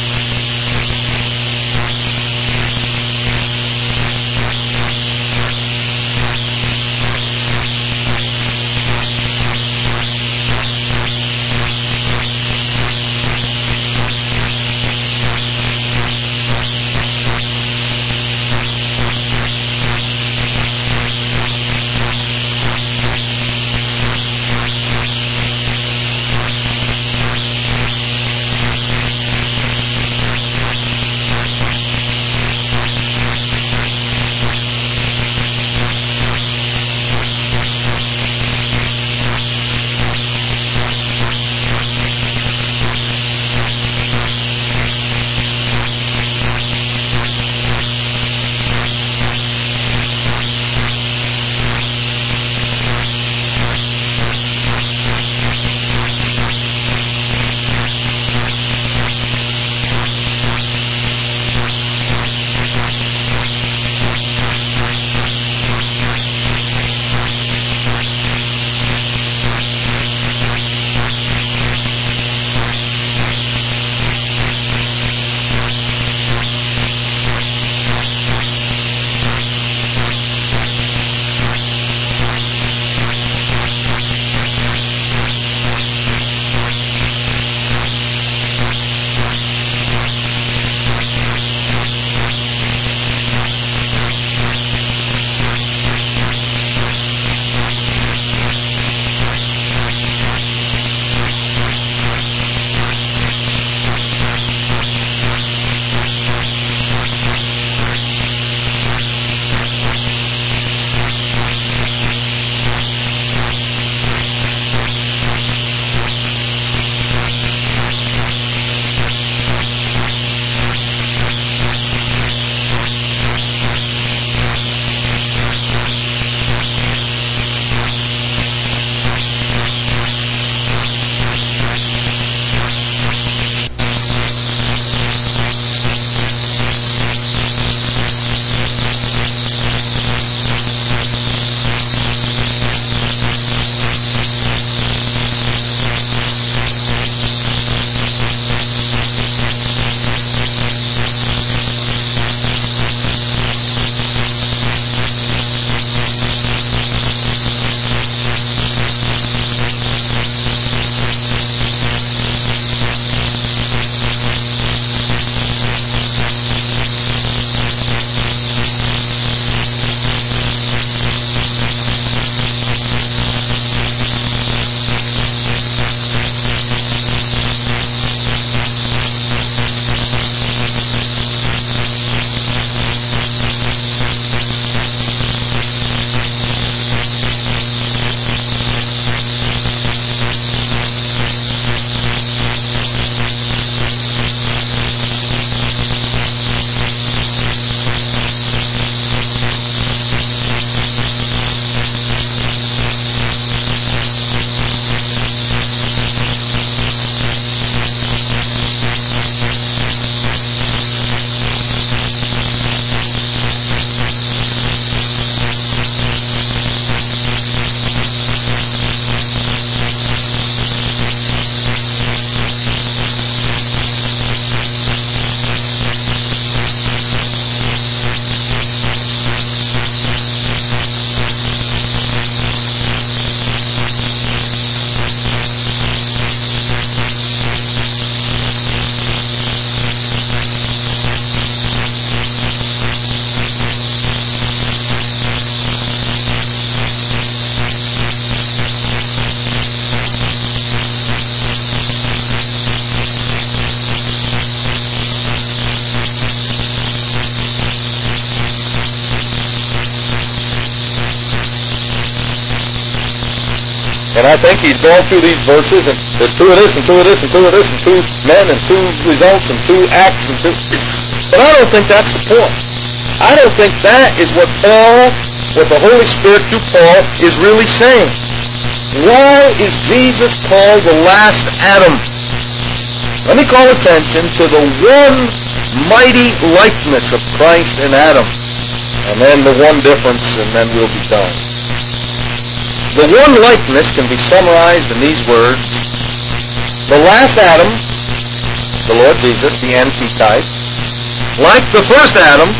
And I think he's gone through these verses, and there's two of this, and two of this, and two of this, and two men, and two results, and two acts, and two... But I don't think that's the point. I don't think that is what Paul, what the Holy Spirit through Paul is really saying. Why is Jesus called the last Adam? Let me call attention to the one mighty likeness of Christ and Adam. And then the one difference, and then we'll be done. The one likeness can be summarized in these words. The last Adam, the Lord Jesus, the antitype, like the first Adam,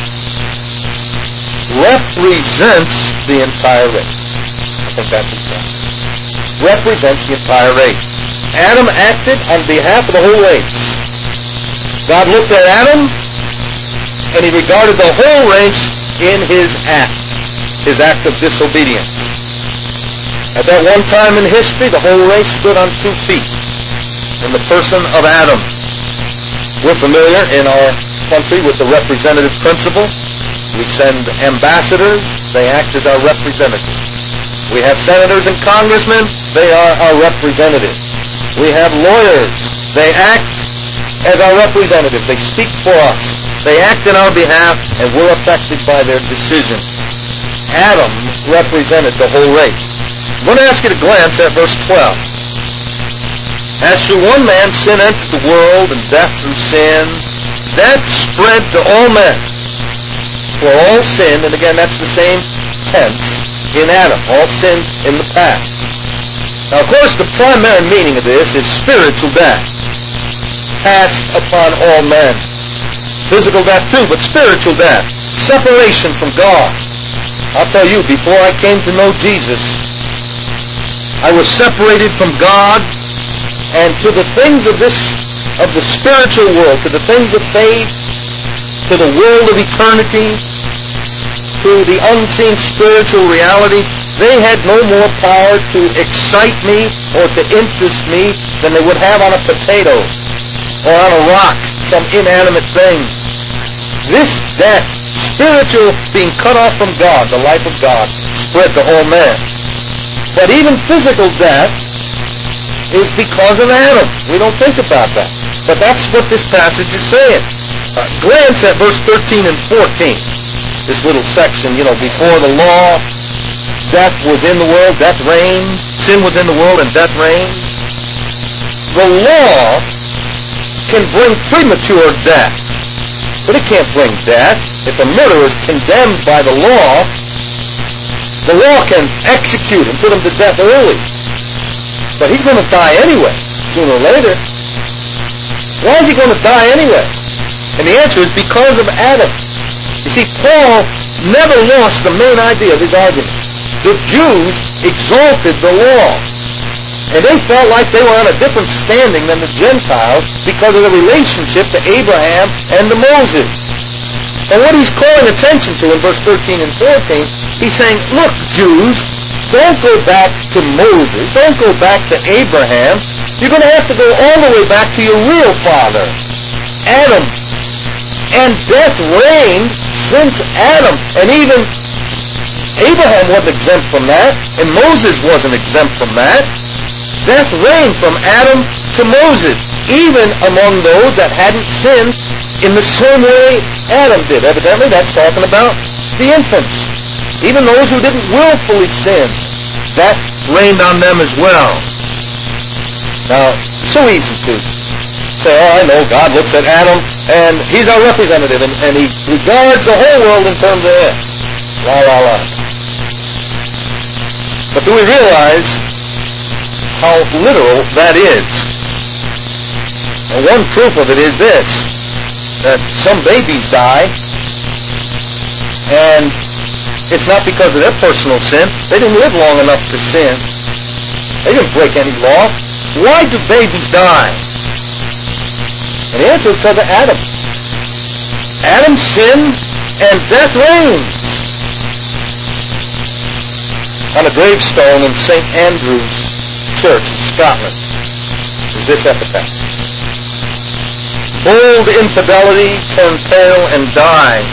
represents the entire race. I think that's important. Represents the entire race. Adam acted on behalf of the whole race. God looked at Adam, and he regarded the whole race in his act, his act of disobedience. At that one time in history, the whole race stood on two feet in the person of Adam. We're familiar in our country with the representative principle. We send ambassadors. They act as our representatives. We have senators and congressmen. They are our representatives. We have lawyers. They act as our representatives. They speak for us. They act in our behalf, and we're affected by their decisions. Adam represented the whole race. I'm going to ask you to glance at verse twelve. As through one man sin entered the world, and death through sin, death spread to all men. For all sinned, and again that's the same tense in Adam. All sinned in the past. Now, of course, the primary meaning of this is spiritual death. Passed upon all men. Physical death too, but spiritual death. Separation from God. I'll tell you, before I came to know Jesus, I was separated from God, and to the things of this, of the spiritual world, to the things of faith, to the world of eternity, to the unseen spiritual reality, they had no more power to excite me or to interest me than they would have on a potato or on a rock, some inanimate thing. This death, spiritual being cut off from God, the life of God, spread to all men. But even physical death is because of Adam. We don't think about that. But that's what this passage is saying. Uh, glance at verse thirteen and fourteen. This little section, you know, before the law, death was in the world, death reigned, sin was in the world, and death reigned. The law can bring premature death, but it can't bring death. If a murderer is condemned by the law, the law can execute and put him to death early. But he's going to die anyway, sooner or later. Why is he going to die anyway? And the answer is because of Adam. You see, Paul never lost the main idea of his argument. The Jews exalted the law. And they felt like they were on a different standing than the Gentiles because of the relationship to Abraham and to Moses. And what he's calling attention to in verse thirteen and fourteen, he's saying, look, Jews, don't go back to Moses. Don't go back to Abraham. You're going to have to go all the way back to your real father, Adam. And death reigned since Adam. And even Abraham wasn't exempt from that, and Moses wasn't exempt from that. Death reigned from Adam to Moses, even among those that hadn't sinned in the same way Adam did. Evidently, that's talking about the infants. Even those who didn't willfully sin, that reigned on them as well. Now, it's so easy to say, oh, I know, God looks at Adam, and he's our representative, and, and he regards the whole world in terms of it. La, la, la. But do we realize how literal that is? And one proof of it is this, that some babies die, and it's not because of their personal sin. They didn't live long enough to sin. They didn't break any law. Why do babies die? And the answer is because of Adam. Adam sinned, and death reigned. On a gravestone in Saint Andrew's Church in Scotland is this epitaph. Bold infidelity turned pale and died.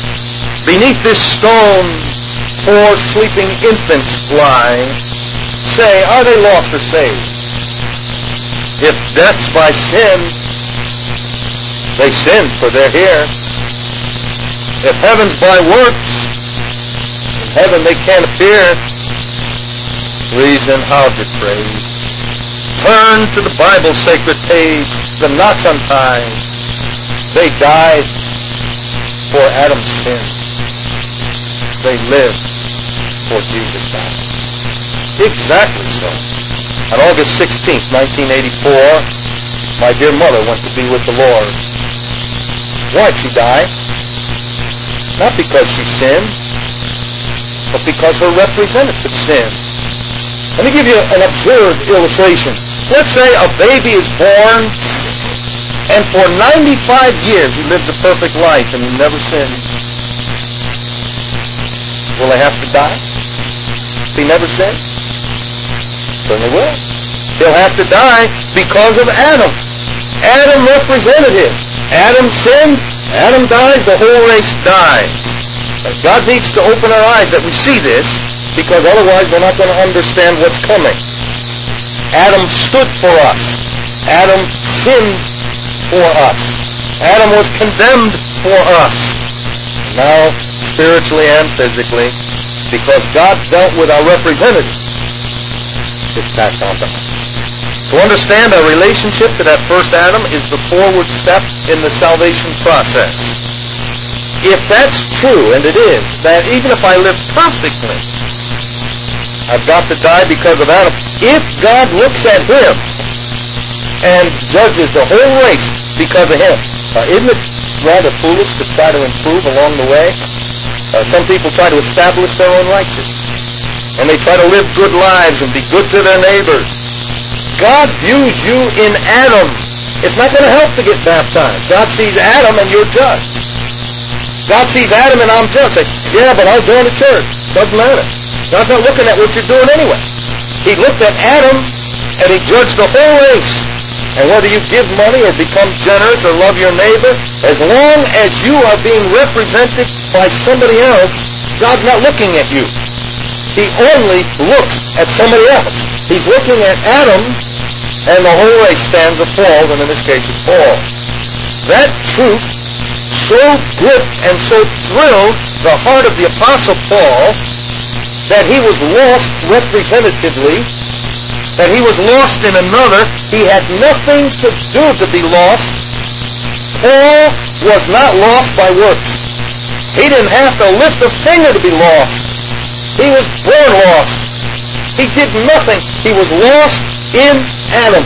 Beneath this stone four sleeping infants lie. say, are they lost or saved? If death's by sin, they sin, for they're here. If heaven's by works, in heaven they can't appear. Reason how depraved. Turn to the Bible's sacred page, the knots untied. They died for Adam's sin. They lived for Jesus' died. Exactly so. On August sixteenth, nineteen eighty-four, my dear mother went to be with the Lord. Why'd she die? Not because she sinned, but because her representative sinned. Let me give you an absurd illustration. Let's say a baby is born, and for ninety-five years he lives a perfect life and he never sinned. Will they have to die if he never sinned? Certainly will. He'll have to die because of Adam. Adam represented him. Adam sinned, Adam dies, the whole race dies. God needs to open our eyes that we see this, because otherwise we're not going to understand what's coming. Adam stood for us. Adam sinned for us. Adam was condemned for us. Now, spiritually and physically, because God dealt with our representative, it's passed on to us. To understand our relationship to that first Adam is the forward step in the salvation process. If that's true, and it is, that even if I live perfectly, I've got to die because of Adam. If God looks at him and judges the whole race because of him, uh, isn't it rather foolish to try to improve along the way? Uh, some people try to establish their own righteousness, and they try to live good lives and be good to their neighbors. God views you in Adam. It's not going to help to get baptized. God sees Adam and you're judged. God sees Adam and I'm judged. Say, yeah, but I'll join the church. Doesn't matter. God's not looking at what you're doing anyway. He looked at Adam and he judged the whole race. And whether you give money or become generous or love your neighbor, as long as you are being represented by somebody else, God's not looking at you. He only looks at somebody else. He's looking at Adam, and the whole race stands or falls, and in this case it falls. That truth so gripped and so thrilled the heart of the Apostle Paul that he was lost representatively, that he was lost in another. He had nothing to do to be lost. Paul was not lost by works. He didn't have to lift a finger to be lost. He was born lost. He did nothing. He was lost in Adam.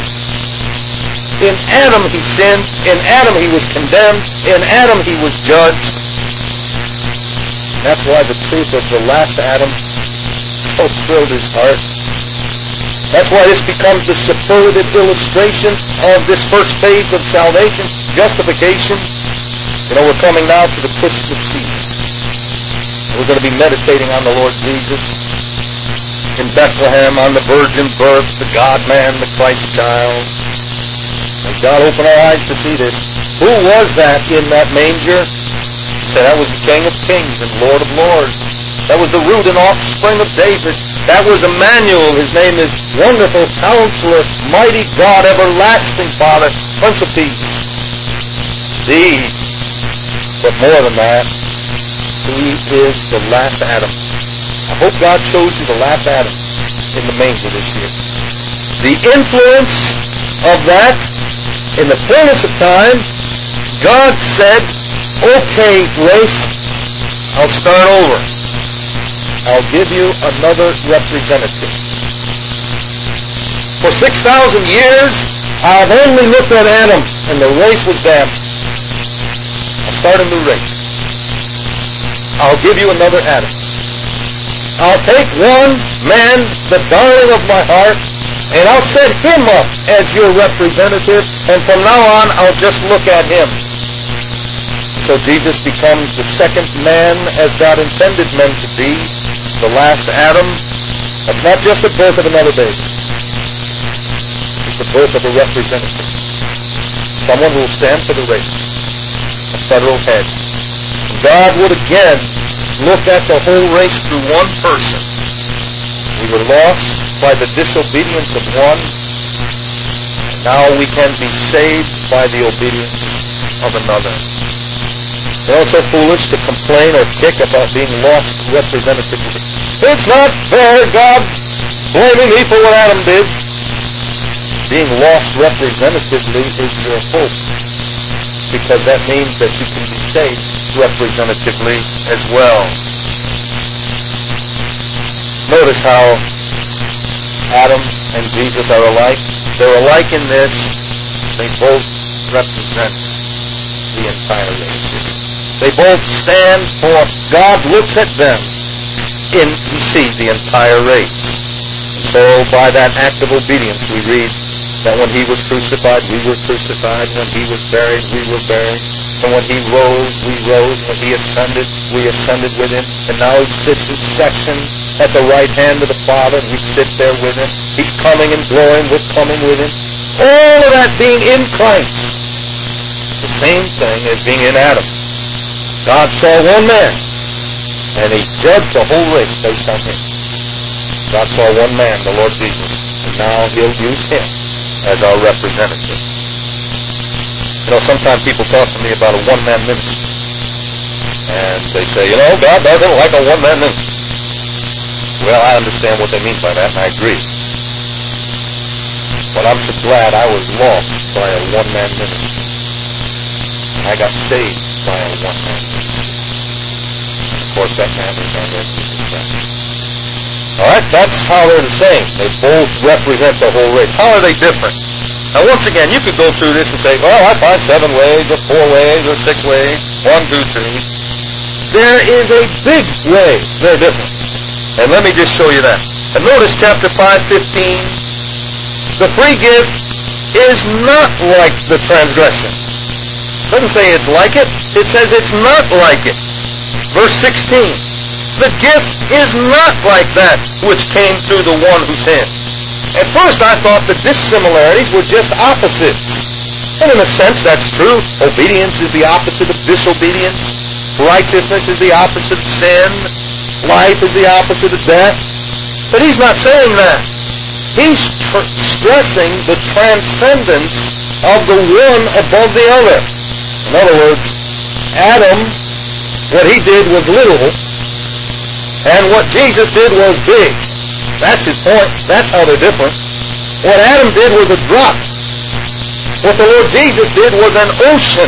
In Adam he sinned. In Adam he was condemned. In Adam he was judged. That's why the truth of the last Adam so thrilled his heart. That's why this becomes the superlative illustration of this first phase of salvation, justification. You know, we're coming now to the Christmas season. We're going to be meditating on the Lord Jesus in Bethlehem, on the virgin birth, the God-man, the Christ child. May God open our eyes to see this. Who was that in that manger? He said that was the King of Kings and Lord of Lords. That was the root and offspring of David. That was Emmanuel. His name is Wonderful Counselor, Mighty God, Everlasting Father, Prince of Peace. These, but more than that, he is the last Adam. I hope God shows you the last Adam in the manger this year. The influence of that, in the fullness of time, God said, okay, race, I'll start over. I'll give you another representative. For six thousand years, I've only looked at Adam, and the race was damned. I'll start a new race. I'll give you another Adam. I'll take one man, the darling of my heart, and I'll set him up as your representative, and from now on, I'll just look at him. So Jesus becomes the second man as God intended men to be, the last Adam. That's not just the birth of another baby. It's the birth of a representative. Someone who will stand for the race. A federal head. God would again look at the whole race through one person. We were lost by the disobedience of one. Now we can be saved by the obedience of another. They're also foolish to complain or kick about being lost representatively. It's not fair, God blaming me for what Adam did. Being lost representatively is your hope, because that means that you can be saved representatively as well. Notice how Adam and Jesus are alike. They're alike in this: they both represent the entire race. They both stand for, God looks at them and He sees the entire race. And so by that act of obedience we read that when He was crucified, we were crucified. When He was buried, we were buried. And when He rose, we rose. When He ascended, we ascended with Him. And now He sits in section at the right hand of the Father, and we sit there with Him. He's coming and glowing, we're coming with Him. All of that being in Christ. The same thing as being in Adam. God saw one man, and He judged the whole race based on him. God saw one man, the Lord Jesus, and now He'll use Him as our representative. You know, sometimes people talk to me about a one-man ministry. And they say, you know, God doesn't like a one-man ministry. Well, I understand what they mean by that, and I agree. But I'm so glad I was lost by a one-man ministry. I got saved by a one-man ministry. Of course, that man is our Lord Jesus Christ. All right, that's how they're the same. They both represent the whole race. How are they different? Now, once again, you could go through this and say, well, I find seven ways, or four ways, or six ways, one, two, three. There is a big way they're different. And let me just show you that. And notice chapter five fifteen. The free gift is not like the transgression. It doesn't say it's like it. It says it's not like it. Verse sixteen. The gift is not like that which came through the one who sinned. At first I thought the dissimilarities were just opposites. And in a sense that's true. Obedience is the opposite of disobedience. Righteousness is the opposite of sin. Life is the opposite of death. But he's not saying that. He's tr- stressing the transcendence of the one above the other. In other words, Adam, what he did was little, and what Jesus did was big. That's his point. That's how they're different. What Adam did was a drop. What the Lord Jesus did was an ocean.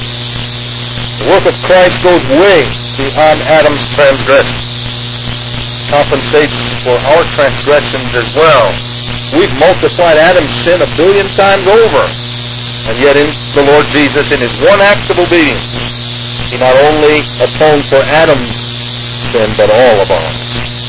The work of Christ goes way beyond Adam's transgression. Compensates for our transgressions as well. We've multiplied Adam's sin a billion times over. And yet in the Lord Jesus, in His one act of obedience, He not only atoned for Adam's sin, but all of ours.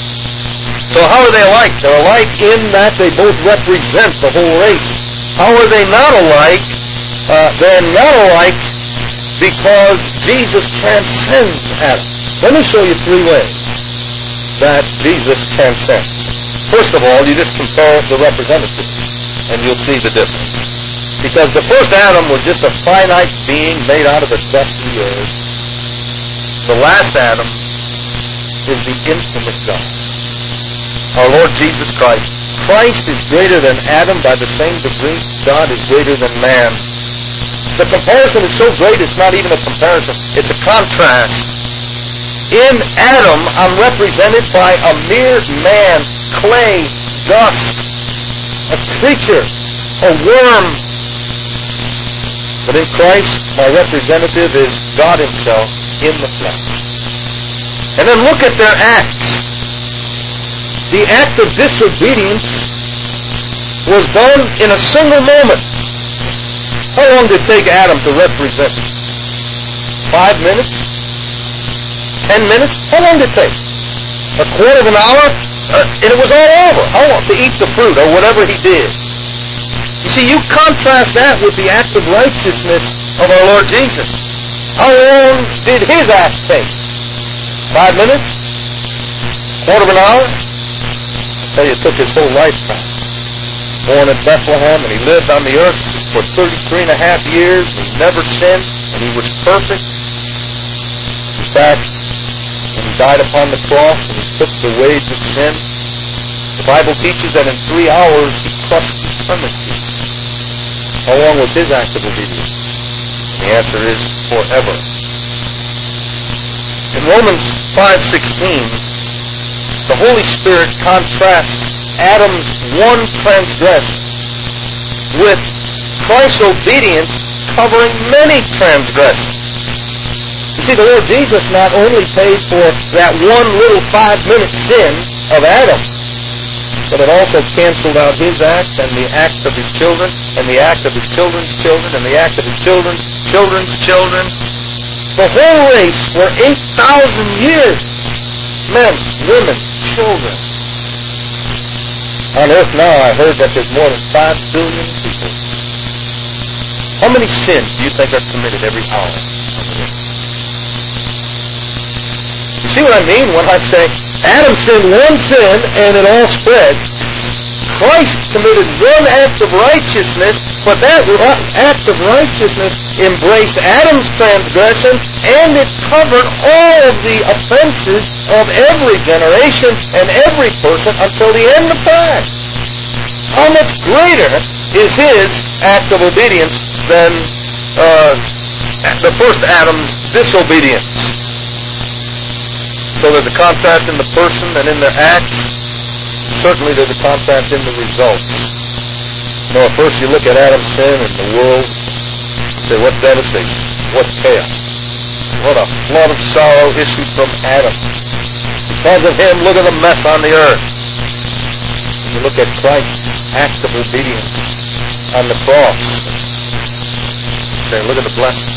So how are they alike? They're alike in that they both represent the whole race. How are they not alike? Uh, they're not alike because Jesus transcends Adam. Let me show you three ways that Jesus transcends. First of all, you just compare the representatives, and you'll see the difference. Because the first Adam was just a finite being made out of the dust of the earth. The last Adam is the infinite God. Our Lord Jesus Christ. Christ is greater than Adam by the same degree God is greater than man. The comparison is so great it's not even a comparison. It's a contrast. In Adam, I'm represented by a mere man, clay, dust, a creature, a worm. But in Christ, my representative is God Himself in the flesh. And then look at their acts. The act of disobedience was done in a single moment. How long did it take Adam to represent? Five minutes? Ten minutes? How long did it take? A quarter of an hour? Uh, and it was all over. How long? To eat the fruit or whatever he did. You see, you contrast that with the act of righteousness of our Lord Jesus. How long did His act take? Five minutes? Quarter of an hour? I tell you, it took His whole lifetime. Born in Bethlehem, and He lived on the earth for thirty-three and a half years, and He never sinned, and He was perfect. In fact, when He died upon the cross, and He took the wage of sin, The Bible teaches that in three hours he crushed eternity. How long was his act of obedience? The answer is forever. In Romans five sixteen, the Holy Spirit contrasts Adam's one transgression with Christ's obedience covering many transgressions. You see, the Lord Jesus not only paid for that one little five-minute sin of Adam, but it also canceled out his act and the act of his children, and the act of his children's children, and the act of his children's children's children. The whole race for eight thousand years. Men, women, children. On earth now, I heard that there's more than five billion people. How many sins do you think are committed every hour? You see what I mean when I say Adam sinned one sin and it all spread? Christ committed one act of righteousness, but that act of righteousness embraced Adam's transgression, and it covered all of the offenses of every generation and every person until the end of time. How much greater is his act of obedience than uh, the first Adam's disobedience? So there's a contrast in the person and in their acts. Certainly there's a contrast in the results. You know, at first you look at Adam's sin and the world, you say, what devastation, what chaos, what a flood of sorrow issued from Adam. Because of him, look at the mess on the earth. When you look at Christ's act of obedience on the cross, you say, look at the blessing.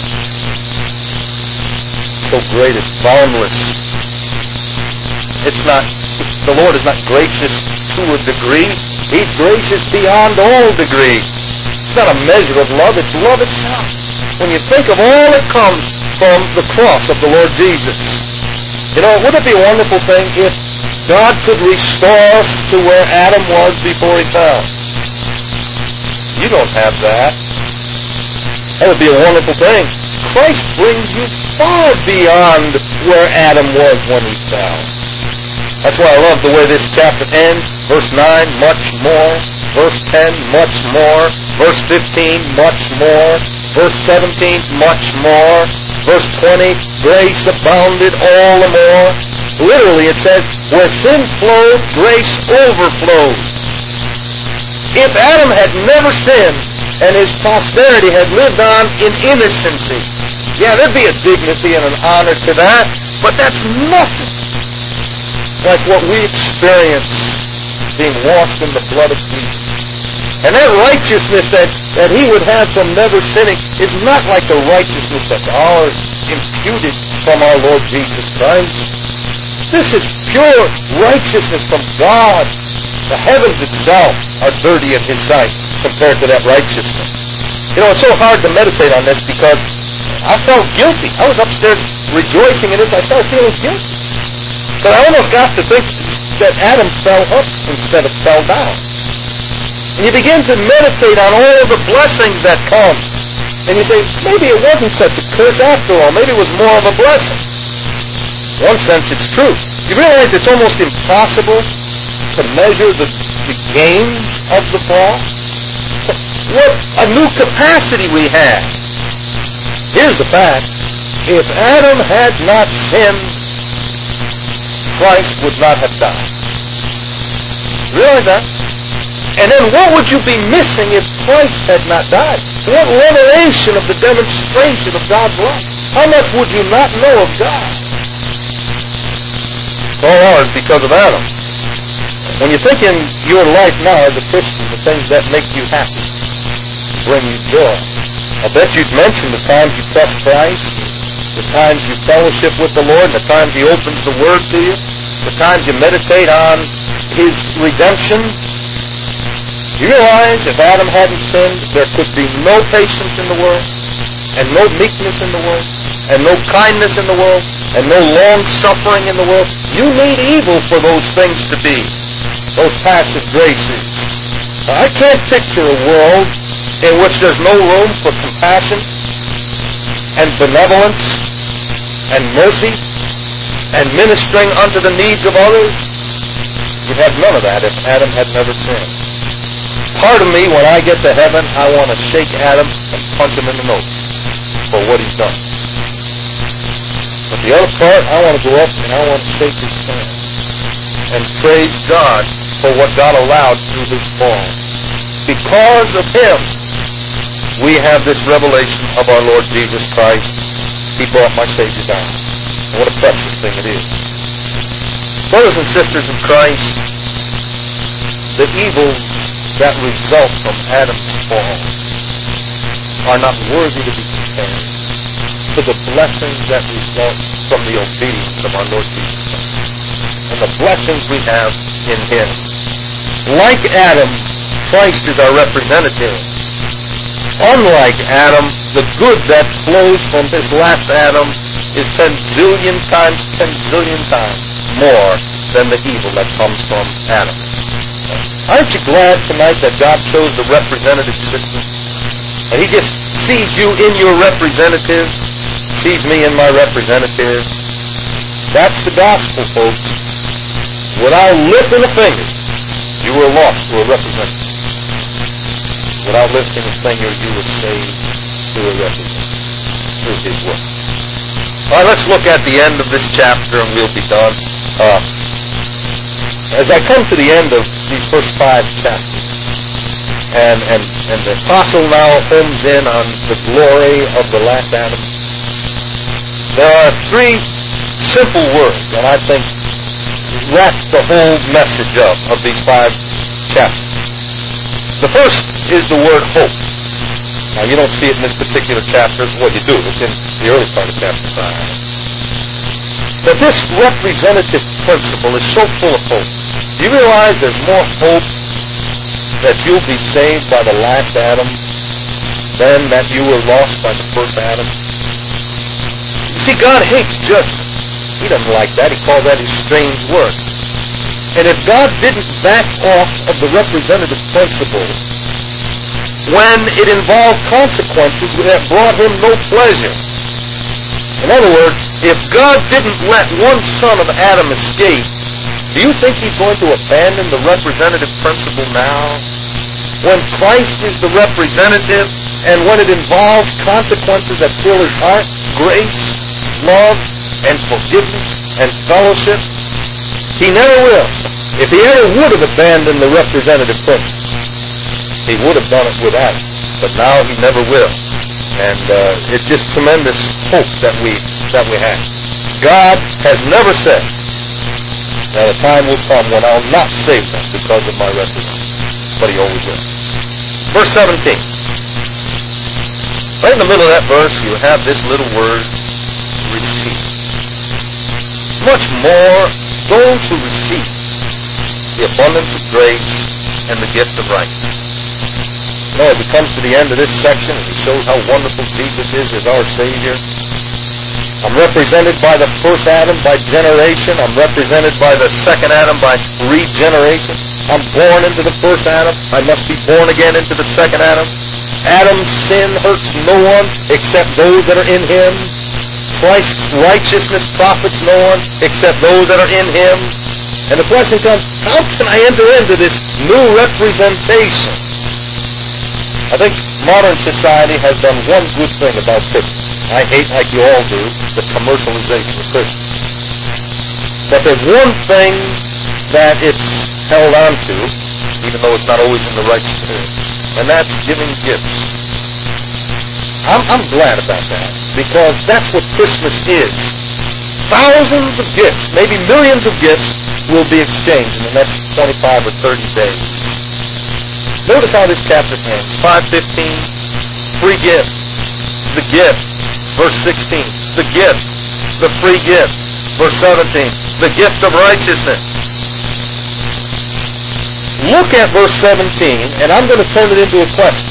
So great, it's boundless. It's not, the Lord is not gracious to a degree. He's gracious beyond all degree. It's not a measure of love, it's love itself. When you think of all that comes from the cross of the Lord Jesus. You know, wouldn't it be a wonderful thing if God could restore us to where Adam was before he fell? You don't have that. That would be a wonderful thing. Christ brings you far beyond where Adam was when he fell. That's why I love the way this chapter ends. Verse nine, much more. Verse ten, much more. Verse fifteen, much more. Verse seventeen, much more. Verse twenty, grace abounded all the more. Literally it says, where sin flowed, grace overflowed. If Adam had never sinned and his posterity had lived on in innocency, yeah, there'd be a dignity and an honor to that, but that's nothing like what we experience being washed in the blood of Jesus. And that righteousness that, that he would have from never sinning is not like the righteousness that's ours, imputed from our Lord Jesus Christ. This is pure righteousness from God. The heavens itself are dirty in his sight compared to that righteousness. You know, it's so hard to meditate on this because I felt guilty. I was upstairs rejoicing in this. I started feeling guilty. But I almost got to think that Adam fell up instead of fell down. And you begin to meditate on all the blessings that come. And you say, maybe it wasn't such a curse after all. Maybe it was more of a blessing. In one sense, it's true. You realize it's almost impossible to measure the, the gains of the fall? What a new capacity we have. Here's the fact. If Adam had not sinned, Christ would not have died. Realize that? And then what would you be missing if Christ had not died? What revelation of the demonstration of God's love? How much would you not know of God? It's all ours because of Adam. When you think in your life now as a Christian, the things that make you happy, bring you joy, I bet you'd mention the times you trust Christ, the times you fellowship with the Lord, the times he opens the Word to you, the times you meditate on his redemption. You realize if Adam hadn't sinned, there could be no patience in the world, and no meekness in the world, and no kindness in the world, and no long-suffering in the world. You need evil for those things to be, those passive graces. Now, I can't picture a world in which there's no room for compassion and benevolence and mercy and ministering unto the needs of others. You'd have none of that if Adam had never sinned. Part of me, when I get to heaven, I want to shake Adam and punch him in the nose for what he's done. But the other part, I want to go up and I want to shake his hand and praise God for what God allowed through his fall. Because of him, we have this revelation of our Lord Jesus Christ. He brought my Savior down. And what a precious thing it is. Brothers and sisters in Christ, the evils that result from Adam's fall are not worthy to be compared to the blessings that result from the obedience of our Lord Jesus Christ and the blessings we have in him. Like Adam, Christ is our representative. Unlike Adam, the good that flows from this last Adam is ten zillion times, ten zillion times more than the evil that comes from Adam. Aren't you glad tonight that God chose the representative system? And he just sees you in your representative, sees me in my representative. That's the gospel, folks. Without lifting a finger, you were lost to a representative. Without lifting a finger, you were saved through a representative, through his work. All right, let's look at the end of this chapter and we'll be done. Uh, as I come to the end of these first five chapters, and, and, and the apostle now homes in on the glory of the last Adam, there are three simple words that I think wrap the whole message up of these five chapters. The first is the word hope. Now, you don't see it in this particular chapter. Well, you do. It's in the early part of chapter five. But this representative principle is so full of hope. Do you realize there's more hope that you'll be saved by the last Adam than that you were lost by the first Adam? You see, God hates judgment. He doesn't like that. He calls that his strange work. And if God didn't back off of the representative principle when it involved consequences that brought him no pleasure. In other words, if God didn't let one son of Adam escape, do you think he's going to abandon the representative principle now? When Christ is the representative and when it involves consequences that fill his heart, grace, love, and forgiveness and fellowship, he never will. If he ever would have abandoned the representative principle, he would have done it with Adam. But now he never will. And uh, it's just tremendous hope that we that we have. God has never said that a time will come when I'll not save them because of my representative. But he always will. Verse seventeen. Right in the middle of that verse, you have this little word, receive. Much more, those who receive the abundance of grace and the gift of righteousness. You know, as it comes to the end of this section, it shows how wonderful Jesus is as our Savior. I'm represented by the first Adam by generation. I'm represented by the second Adam by regeneration. I'm born into the first Adam. I must be born again into the second Adam. Adam's sin hurts no one except those that are in him. Christ's righteousness profits no one except those that are in him. And the question comes, how can I enter into this new representation? I think modern society has done one good thing about Christmas. I hate, like you all do, the commercialization of Christmas. But there's one thing that it's held on to, even though it's not always in the right spirit, and that's giving gifts. I'm, I'm glad about that, because that's what Christmas is. Thousands of gifts, maybe millions of gifts, will be exchanged in the next twenty-five or thirty days. Notice how this chapter ends. five fifteen, free gift, the gift. Verse sixteen, the gift, the free gift. Verse seventeen, the gift of righteousness. Look at verse seventeen, and I'm going to turn it into a question.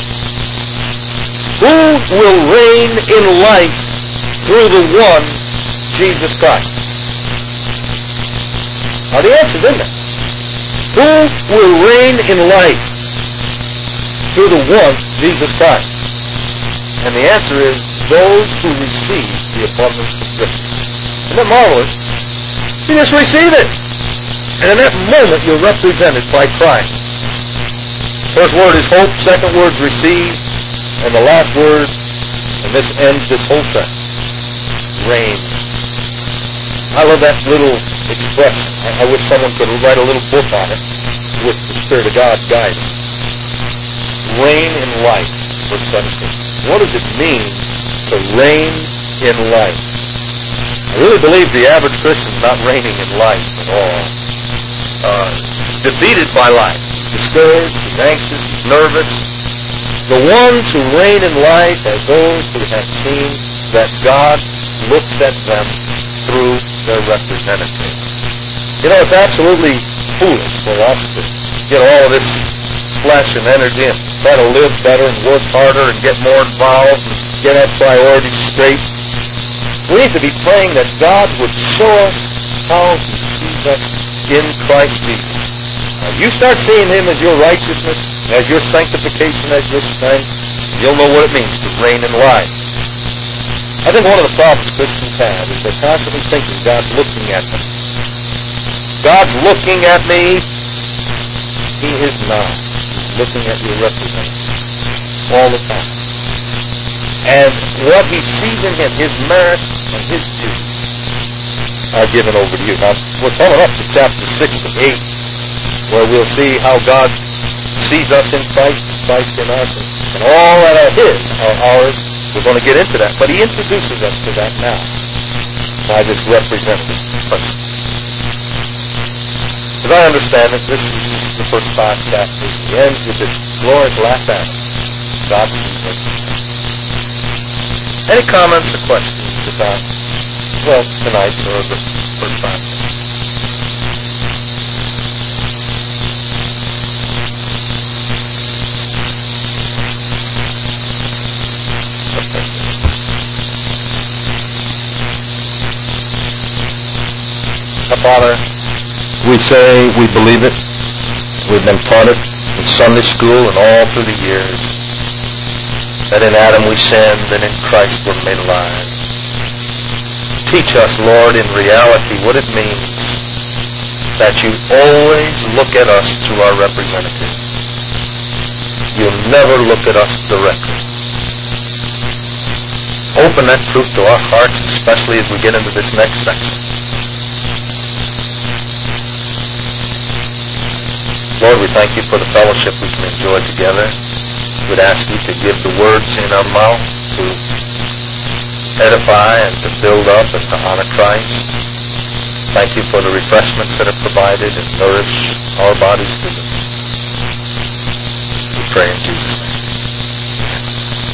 Who will reign in life through the one, Jesus Christ? Now the answer's in there. Who will reign in life through the one, Jesus Christ? And the answer is those who receive the abundance of grace. Isn't that marvelous? You just receive it. And in that moment, you're represented by Christ. First word is hope, second word is receive, and the last word, and this ends this whole sentence, reign. I love that little expression. I, I wish someone could write a little book on it with the Spirit of God guiding. Reign in life, verse seventeen. What does it mean to reign in life? I really believe the average Christian's not reigning in life at all. Uh, he's defeated by life. He's discouraged, he's anxious, he's nervous. The ones who reign in life are those who have seen that God looks at them through their representative. You know, it's absolutely foolish for us to get all of this flesh and energy and try to live better and work harder and get more involved and get our priorities straight. We need to be praying that God would show us how He sees us in Christ Jesus. Now, you start seeing Him as your righteousness, as your sanctification, as your strength, you'll know what it means to reign in life. I think one of the problems Christians have is they're constantly thinking God's looking at them. God's looking at me. He is not. He's looking at your representative all the time. And what He sees in Him, His merit and His duty, are given over to you. Now, we're coming up to chapter six to eight, where we'll see how God sees us in Christ, Christ in us, and all that are His are ours. We're going to get into that, but He introduces us to that now by this representative person. As I understand it, this is the first five chapters. He ends with this glorious last act. God sees us. Any comments or questions about, well, tonight or the first five chapters? Father, we say we believe it. We've been taught it in Sunday school and all through the years. That in Adam we sinned and in Christ we're made alive. Teach us, Lord, in reality what it means that you always look at us through our representative. You'll never look at us directly. Open that truth to our hearts, especially as we get into this next section. Lord, we thank you for the fellowship we can enjoy together. We'd ask you to give the words in our mouth to edify and to build up and to honor Christ. Thank you for the refreshments that are provided and nourish our bodies through them. We pray in Jesus' name.